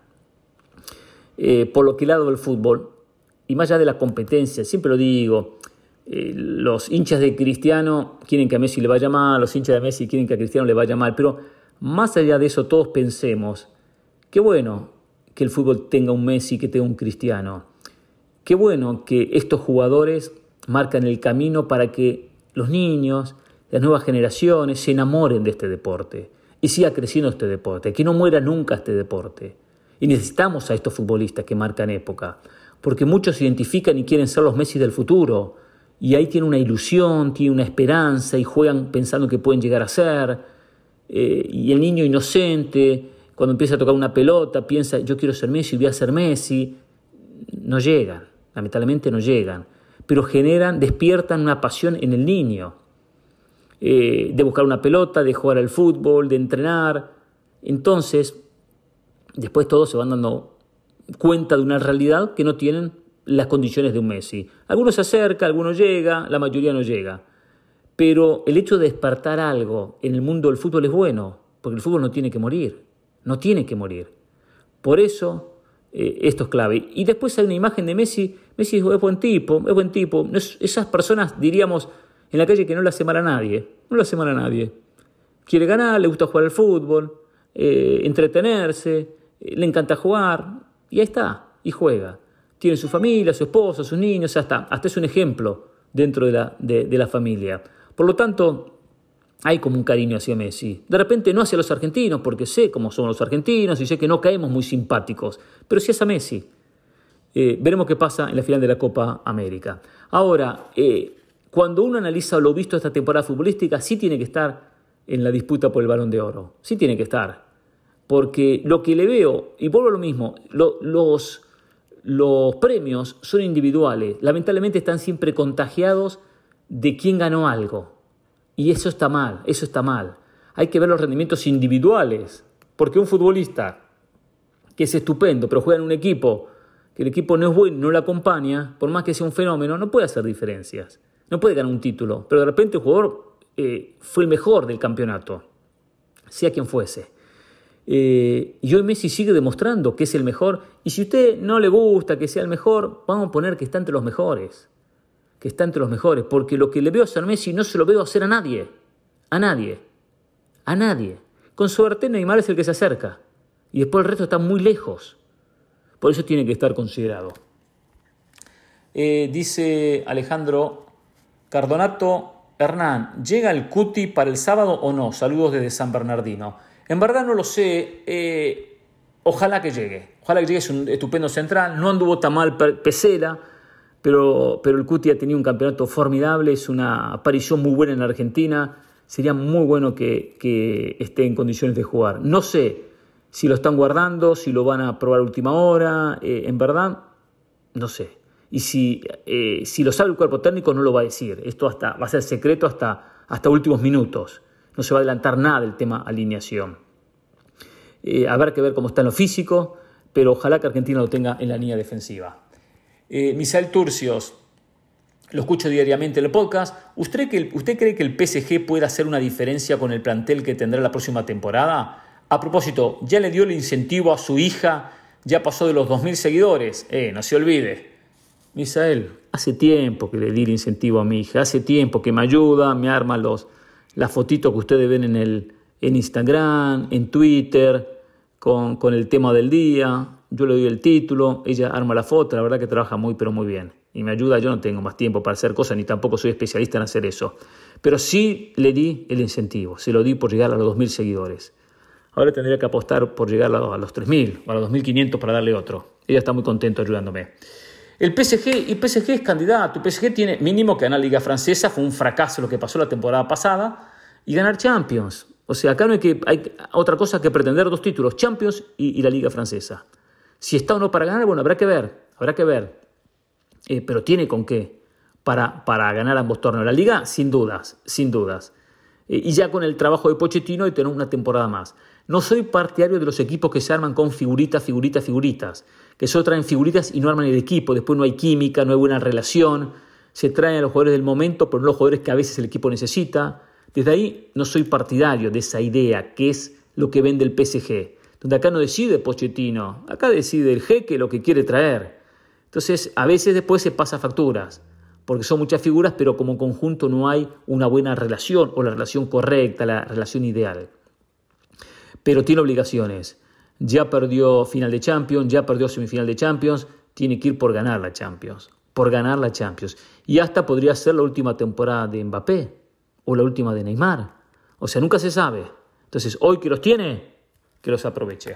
Eh, por lo que el lado del fútbol, y más allá de la competencia, siempre lo digo, eh, los hinchas de Cristiano quieren que a Messi le vaya mal, los hinchas de Messi quieren que a Cristiano le vaya mal, pero más allá de eso todos pensemos, qué bueno que el fútbol tenga un Messi, que tenga un Cristiano, qué bueno que estos jugadores marcan el camino para que los niños, las nuevas generaciones se enamoren de este deporte y siga creciendo este deporte, que no muera nunca este deporte. Y necesitamos a estos futbolistas que marcan época, porque muchos se identifican y quieren ser los Messi del futuro, y ahí tienen una ilusión, tienen una esperanza, y juegan pensando que pueden llegar a ser, eh, y el niño inocente, cuando empieza a tocar una pelota, piensa, yo quiero ser Messi, voy a ser Messi. No llegan, lamentablemente no llegan, pero generan, despiertan una pasión en el niño, eh, de buscar una pelota, de jugar al fútbol, de entrenar. Entonces, después todos se van dando cuenta de una realidad que no tienen las condiciones de un Messi. Algunos se acerca, algunos llega, la mayoría no llega. Pero el hecho de despertar algo en el mundo del fútbol es bueno, porque el fútbol no tiene que morir, no tiene que morir. Por eso eh, esto es clave. Y después hay una imagen de Messi Messi es buen tipo, es buen tipo. Es, esas personas, diríamos, en la calle que no le hace mal a nadie. No le hace mal a nadie. Quiere ganar, le gusta jugar al fútbol, eh, entretenerse, eh, le encanta jugar. Y ahí está, y juega. Tiene su familia, su esposa, sus niños, hasta, hasta es un ejemplo dentro de la, de, de la familia. Por lo tanto, hay como un cariño hacia Messi. De repente no hacia los argentinos, porque sé cómo son los argentinos y sé que no caemos muy simpáticos, pero sí hacia Messi. Eh, veremos qué pasa en la final de la Copa América. Ahora, eh, cuando uno analiza lo visto esta temporada futbolística, sí tiene que estar en la disputa por el Balón de Oro. Sí tiene que estar. Porque lo que le veo, y vuelvo a lo mismo, lo, los... Los premios son individuales, lamentablemente están siempre contagiados de quién ganó algo. Y eso está mal, eso está mal. Hay que ver los rendimientos individuales, porque un futbolista que es estupendo, pero juega en un equipo, que el equipo no es bueno, no lo acompaña, por más que sea un fenómeno, no puede hacer diferencias. No puede ganar un título, pero de repente el jugador eh, fue el mejor del campeonato, sea quien fuese. Eh, y hoy Messi sigue demostrando que es el mejor. Y si a usted no le gusta que sea el mejor, vamos a poner que está entre los mejores. Que está entre los mejores. Porque lo que le veo hacer a Messi no se lo veo hacer a nadie. A nadie. A nadie. Con suerte Neymar es el que se acerca. Y después el resto está muy lejos. Por eso tiene que estar considerado. Eh, dice Alejandro Cardonato Hernán, ¿llega el Cuti para el sábado o no? Saludos desde San Bernardino. En verdad no lo sé, eh, ojalá que llegue, ojalá que llegue, es un estupendo central, no anduvo tan mal Pesela, pero, pero el Cuti ha tenido un campeonato formidable, es una aparición muy buena en la Argentina, sería muy bueno que, que esté en condiciones de jugar. No sé si lo están guardando, si lo van a probar a última hora, eh, en verdad no sé. Y si, eh, si lo sabe el cuerpo técnico no lo va a decir, esto hasta, va a ser secreto hasta, hasta últimos minutos. No se va a adelantar nada del tema alineación. Eh, habrá que ver cómo está en lo físico, pero ojalá que Argentina lo tenga en la línea defensiva. Eh, Misael Turcios, lo escucho diariamente en el podcast. ¿Usted, que, ¿Usted cree que el P S G puede hacer una diferencia con el plantel que tendrá la próxima temporada? A propósito, ya le dio el incentivo a su hija, ya pasó de los dos mil seguidores. Eh, no se olvide. Misael, hace tiempo que le di el incentivo a mi hija, hace tiempo que me ayuda, me arma los... las fotitos que ustedes ven en, el, en Instagram, en Twitter, con, con el tema del día. Yo le doy el título, ella arma la foto, la verdad que trabaja muy, pero muy bien. Y me ayuda, yo no tengo más tiempo para hacer cosas, ni tampoco soy especialista en hacer eso. Pero sí le di el incentivo, se lo di por llegar a los dos mil seguidores. Ahora tendría que apostar por llegar a los tres mil o a los dos mil quinientos para darle otro. Ella está muy contenta ayudándome. El P S G, y P S G es candidato, el P S G tiene mínimo que ganar la Liga Francesa, fue un fracaso lo que pasó la temporada pasada, y ganar Champions. O sea, acá no hay, que, hay otra cosa que pretender dos títulos, Champions y, y la Liga Francesa. Si está o no para ganar, bueno, habrá que ver, habrá que ver. Eh, pero tiene con qué para, para ganar ambos torneos. La Liga, sin dudas, sin dudas. Eh, y ya con el trabajo de Pochettino y tener una temporada más. No soy partidario de los equipos que se arman con figuritas, figuritas, figuritas. Que solo traen figuritas y no arman el equipo. Después no hay química, no hay buena relación. Se traen a los jugadores del momento, pero no los jugadores que a veces el equipo necesita. Desde ahí no soy partidario de esa idea, que es lo que vende el P S G. Donde acá no decide Pochettino, acá decide el jeque lo que quiere traer. Entonces, a veces después se pasa facturas, porque son muchas figuras, pero como conjunto no hay una buena relación, o la relación correcta, la relación ideal. Pero tiene obligaciones. Ya perdió final de Champions, ya perdió semifinal de Champions, tiene que ir por ganar la Champions, por ganar la Champions. Y hasta podría ser la última temporada de Mbappé, o la última de Neymar. O sea, nunca se sabe. Entonces, hoy que los tiene, que los aproveche.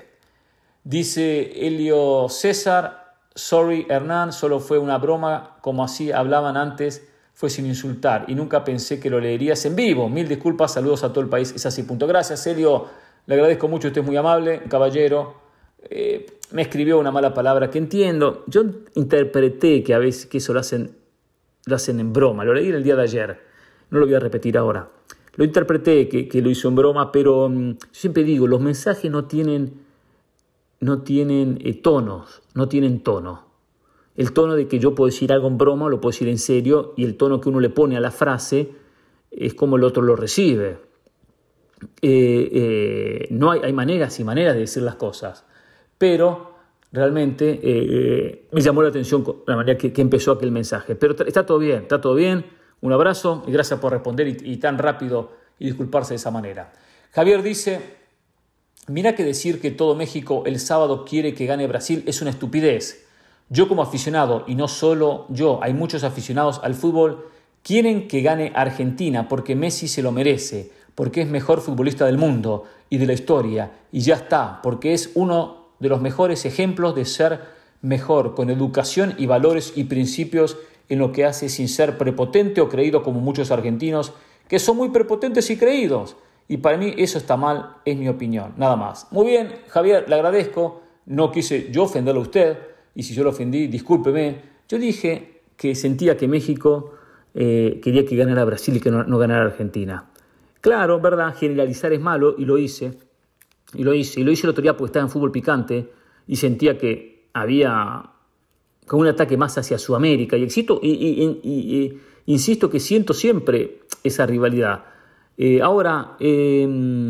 Dice Helio César, sorry Hernán, solo fue una broma, como así hablaban antes, fue sin insultar, y nunca pensé que lo leerías en vivo. Mil disculpas, saludos a todo el país, es así, punto. Gracias, Helio. Le agradezco mucho, usted es muy amable, caballero. Eh, me escribió una mala palabra que entiendo. Yo interpreté que a veces que eso lo hacen, lo hacen en broma. Lo leí el día de ayer, no lo voy a repetir ahora. Lo interpreté que, que lo hizo en broma, pero um, siempre digo, los mensajes no tienen, no tienen eh, tonos, no tienen tono. El tono de que yo puedo decir algo en broma o lo puedo decir en serio, y el tono que uno le pone a la frase es como el otro lo recibe. Eh, eh, no hay, hay maneras y maneras de decir las cosas, pero realmente eh, me llamó la atención la manera que, que empezó aquel mensaje. Pero está todo bien, está todo bien. Un abrazo y gracias por responder y, y tan rápido y disculparse de esa manera. Javier dice, mira que decir que todo México el sábado quiere que gane Brasil es una estupidez. Yo como aficionado, y no solo yo, hay muchos aficionados al fútbol, quieren que gane Argentina porque Messi se lo merece, porque es mejor futbolista del mundo y de la historia, y ya está, porque es uno de los mejores ejemplos de ser mejor, con educación y valores y principios en lo que hace sin ser prepotente o creído como muchos argentinos, que son muy prepotentes y creídos. Y para mí eso está mal, es mi opinión, nada más. Muy bien, Javier, le agradezco, no quise yo ofenderlo a usted, y si yo lo ofendí, discúlpeme. Yo dije que sentía que México eh, quería que ganara Brasil y que no, no ganara Argentina. Claro, verdad, generalizar es malo, y lo hice, y lo hice, y lo hice el otro día porque estaba en fútbol picante, y sentía que había como un ataque más hacia Sudamérica, y, exito, y, y, y, y, y insisto que siento siempre esa rivalidad. Eh, ahora, eh,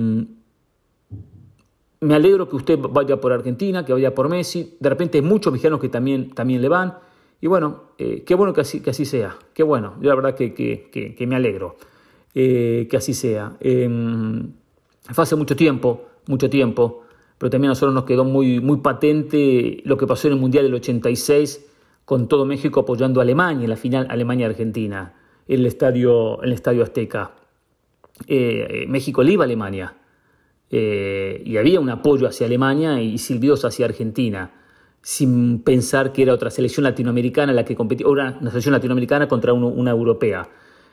me alegro que usted vaya por Argentina, que vaya por Messi. De repente hay muchos mexicanos que también, también le van. Y bueno, eh, qué bueno que así, que así sea. Qué bueno, yo la verdad que, que, que, que me alegro eh, que así sea. Eh, fue hace mucho tiempo, mucho tiempo, pero también a nosotros nos quedó muy, muy patente lo que pasó en el Mundial del ochenta y seis con todo México apoyando a Alemania en la final Alemania-Argentina en el estadio, en el estadio Azteca. Eh, México le iba a Alemania eh, y había un apoyo hacia Alemania y silbidos hacia Argentina, sin pensar que era otra selección latinoamericana la que competía, una, una selección latinoamericana contra uno, una europea.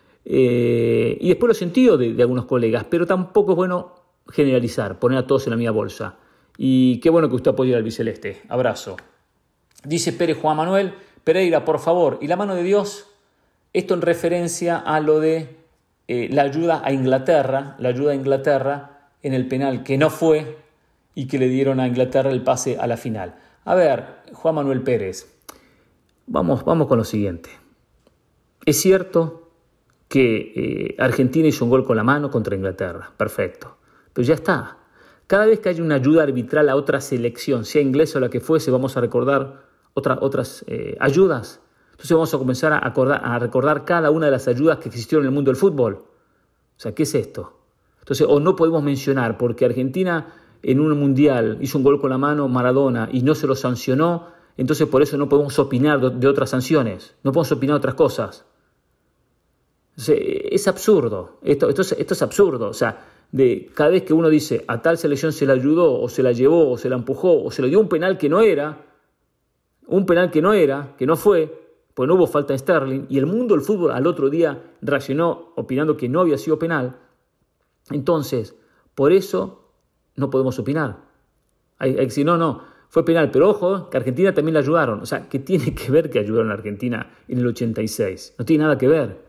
Eh, y después lo sentí de, de algunos colegas, pero tampoco es bueno generalizar, poner a todos en la misma bolsa. Y qué bueno que usted apoye al albiceleste. Abrazo. Dice Pérez Juan Manuel Pereira, por favor, ¿y la mano de Dios? Esto en referencia a lo de eh, la ayuda a Inglaterra, la ayuda a Inglaterra en el penal que no fue y que le dieron a Inglaterra el pase a la final. A ver, Juan Manuel Pérez, vamos, vamos con lo siguiente. Es cierto que eh, Argentina hizo un gol con la mano contra Inglaterra, perfecto, pero ya está. Cada vez que haya una ayuda arbitral a otra selección, sea inglesa o la que fuese, vamos a recordar otra, otras eh, ayudas. Entonces vamos a comenzar a, acordar, a recordar cada una de las ayudas que existieron en el mundo del fútbol. O sea, ¿qué es esto? Entonces, o no podemos mencionar, porque Argentina en un mundial hizo un gol con la mano, Maradona, y no se lo sancionó, entonces por eso no podemos opinar de, de otras sanciones, no podemos opinar de otras cosas. Entonces, es absurdo, esto, esto, es, esto es absurdo, o sea, de cada vez que uno dice a tal selección se la ayudó, o se la llevó, o se la empujó, o se le dio un penal que no era, un penal que no era, que no fue, pues no hubo falta en Sterling, y el mundo del fútbol al otro día reaccionó opinando que no había sido penal. Entonces, por eso no podemos opinar. Hay, hay que decir, no, no, fue penal, pero ojo, que a Argentina también la ayudaron. O sea, ¿qué tiene que ver que ayudaron a Argentina en el ochenta y seis? No tiene nada que ver.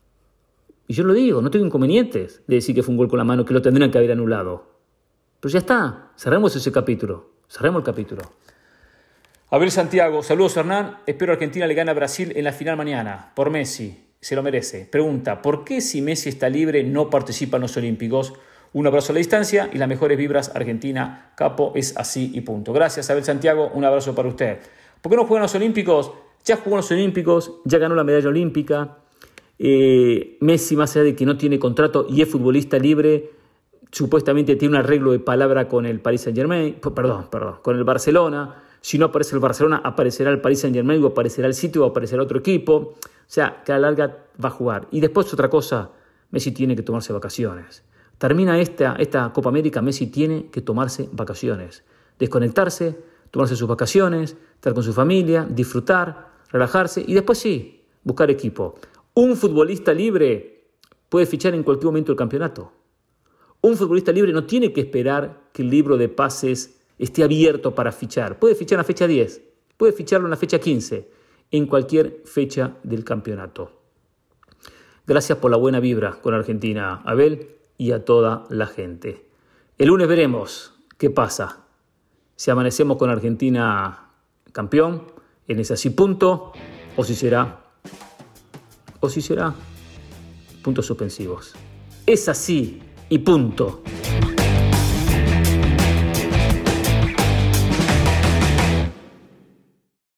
Y yo lo digo, no tengo inconvenientes de decir que fue un gol con la mano, que lo tendrían que haber anulado. Pero ya está, cerremos ese capítulo, cerremos el capítulo. Abel Santiago, saludos Hernán, espero Argentina le gane a Brasil en la final mañana, por Messi, se lo merece. Pregunta, ¿por qué si Messi está libre no participa en los Olímpicos? Un abrazo a la distancia y las mejores vibras, Argentina, capo, es así y punto. Gracias Abel Santiago, un abrazo para usted. ¿Por qué no juegan los Olímpicos? Ya jugó en los Olímpicos, ya ganó la medalla olímpica. Eh, Messi, más allá de que no tiene contrato y es futbolista libre, supuestamente tiene un arreglo de palabra con el Paris Saint-Germain, perdón, perdón, con el Barcelona. Si no aparece el Barcelona, aparecerá el Paris Saint-Germain o aparecerá el City o aparecerá otro equipo. O sea, que a la larga va a jugar. Y después otra cosa, Messi tiene que tomarse vacaciones. Termina esta, esta Copa América, Messi tiene que tomarse vacaciones. Desconectarse, tomarse sus vacaciones, estar con su familia, disfrutar, relajarse y después sí, buscar equipo. Un futbolista libre puede fichar en cualquier momento del campeonato. Un futbolista libre no tiene que esperar que el libro de pases esté abierto para fichar. Puede fichar en la fecha diez, puede ficharlo en la fecha quince, en cualquier fecha del campeonato. Gracias por la buena vibra con Argentina, Abel, y a toda la gente. El lunes veremos qué pasa. Si amanecemos con Argentina campeón, en ese así punto, o si será, o si será puntos suspensivos. Es así y punto.